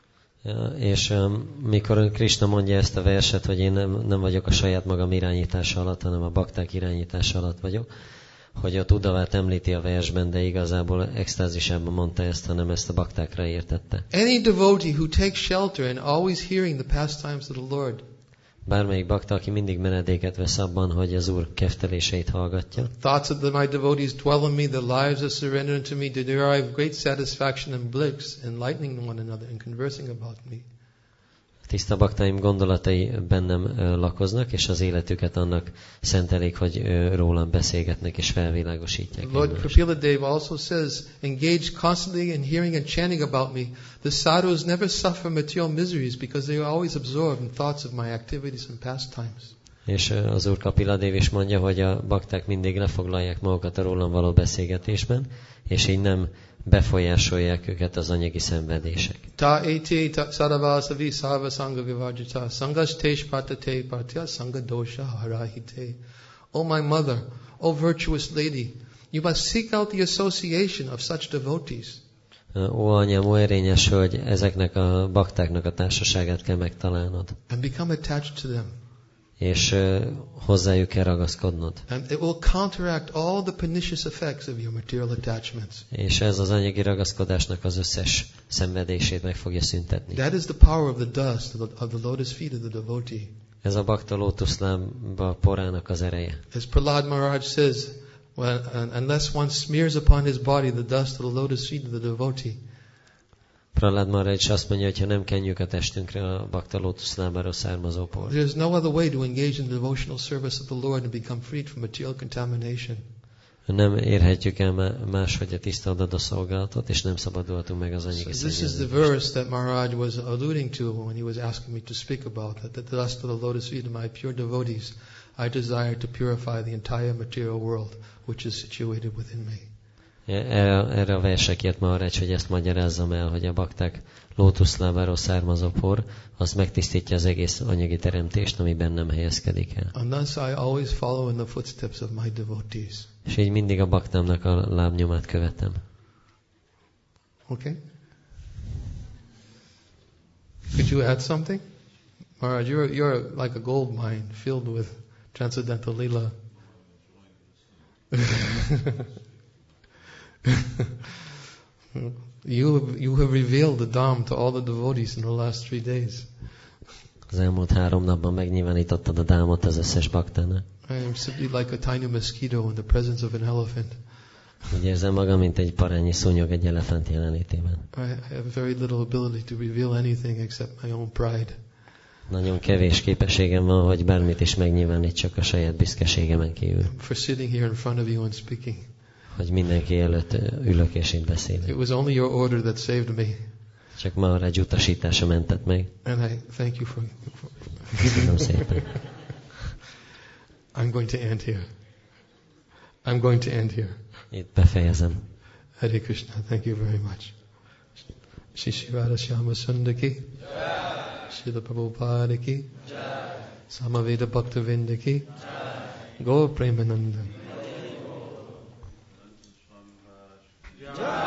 És mikor Krishna mondja ezt a verset, hogy én nem vagyok a saját magam irányítása alatt, hanem a bakták irányítása alatt vagyok, hogy ott Uddhavát említi a versben, de igazából extázisában mondta ezt, hanem ezt a baktákra értette. Any devotee who takes shelter and always hearing the pastimes of the Lord. Bármelyik bakta, aki mindig menedéket vesz abban, hogy az Úr kefteléseit hallgatja. Thoughts of my devotees dwell in me, their lives are surrendered to me to derive great satisfaction and bliss, enlightening one another and conversing about me. Tiszta baktáim gondolatai bennem lakoznak, és az életüket annak szentelik, hogy rólam beszélgetnek és felvilágosítják. Lord Kapila Deva also says, engage constantly in hearing and chanting about me. The sadhus never suffer material miseries because they are always absorbed in thoughts of my activities and pastimes. És az Úr Kapila Dev is mondja, hogy a bakták mindig lefoglalják magukat a rólam való beszélgetésben, és így nem befolyásolják őket az anyagi szenvedések. Ta eti sadavasavi sarva sangha vivajita sangastesh patate patya sangha dosha harahite. O my mother, O virtuous lady, you must seek out the association of such devotees. Ó anyám, ó erényes hölgy, ezeknek a baktáknak a társaságát kell megtalálnod. And become attached to them. És hozzájuk kell ragaszkodnod. And it will counteract all the pernicious effects of your material attachments. És ez az anyagi ragaszkodásnak az összes szenvedését meg fogja szüntetni. That is the power of the dust of the lotus feet of the devotee. Ez a bakta lótuszlába porának az ereje. As Prahlad Maharaj says, unless one smears upon his body the dust of the lotus feet of the devotee. Prahlad Maharaj is azt mondja, hogy ha nem kenjük a testünkre a bakta lótuszlábáról származó por. There is no other way to engage in the devotional service of the Lord and become freed from material contamination. Nem érhetjük el máshogy a tiszta odadó szolgálatot, és nem szabadulhatunk meg az anyagi szennyeződéstől. This is the verse that Maharaj was alluding to when he was asking me to speak about that. The dust of the lotus feet of my pure devotees, I desire to purify the entire material world which is situated within me. Erre a versekért Maharaj, hogy ezt magyarázzam el, hogy a bakták lótuszlábáról származó por, az megtisztítja az egész anyagi teremtést, ami bennem helyezkedik el. And thus I always follow in the footsteps of my devotees. És így mindig a baktámnak a lábnyomát követem. Okay? Could you add something? Maharaj, you're like a gold mine filled with transcendental lila. You have revealed the Dham to all the devotees in the last 3 days. Az elmúlt 3 napban megnyilvánítottad a Dhámot az összes baktának. I am simply like a tiny mosquito in the presence of an elephant. Úgy érzem magam, mint egy parányi szúnyog egy elefánt jelenlétében. I have very little ability to reveal anything except my own pride. Nagyon kevés képességem van, hogy bármit is megnyilvánítsak a saját büszkeségemen kívül. For sitting here in front of you and speaking. Hogy mindenki előtt ülök és itt beszélek. It was only your order that saved me. Csak Maharaj utasítása mentett meg. And I thank you for Köszönöm szépen. I'm going to end here. I'm going to end here. Itt befejezem. Hare Krishna, thank you very much. Shri Shivara Shyama Sundaki. Srila Prabhupada ki. Samaveda Bhakta Vrinda ki. Gaur Premananda. Jai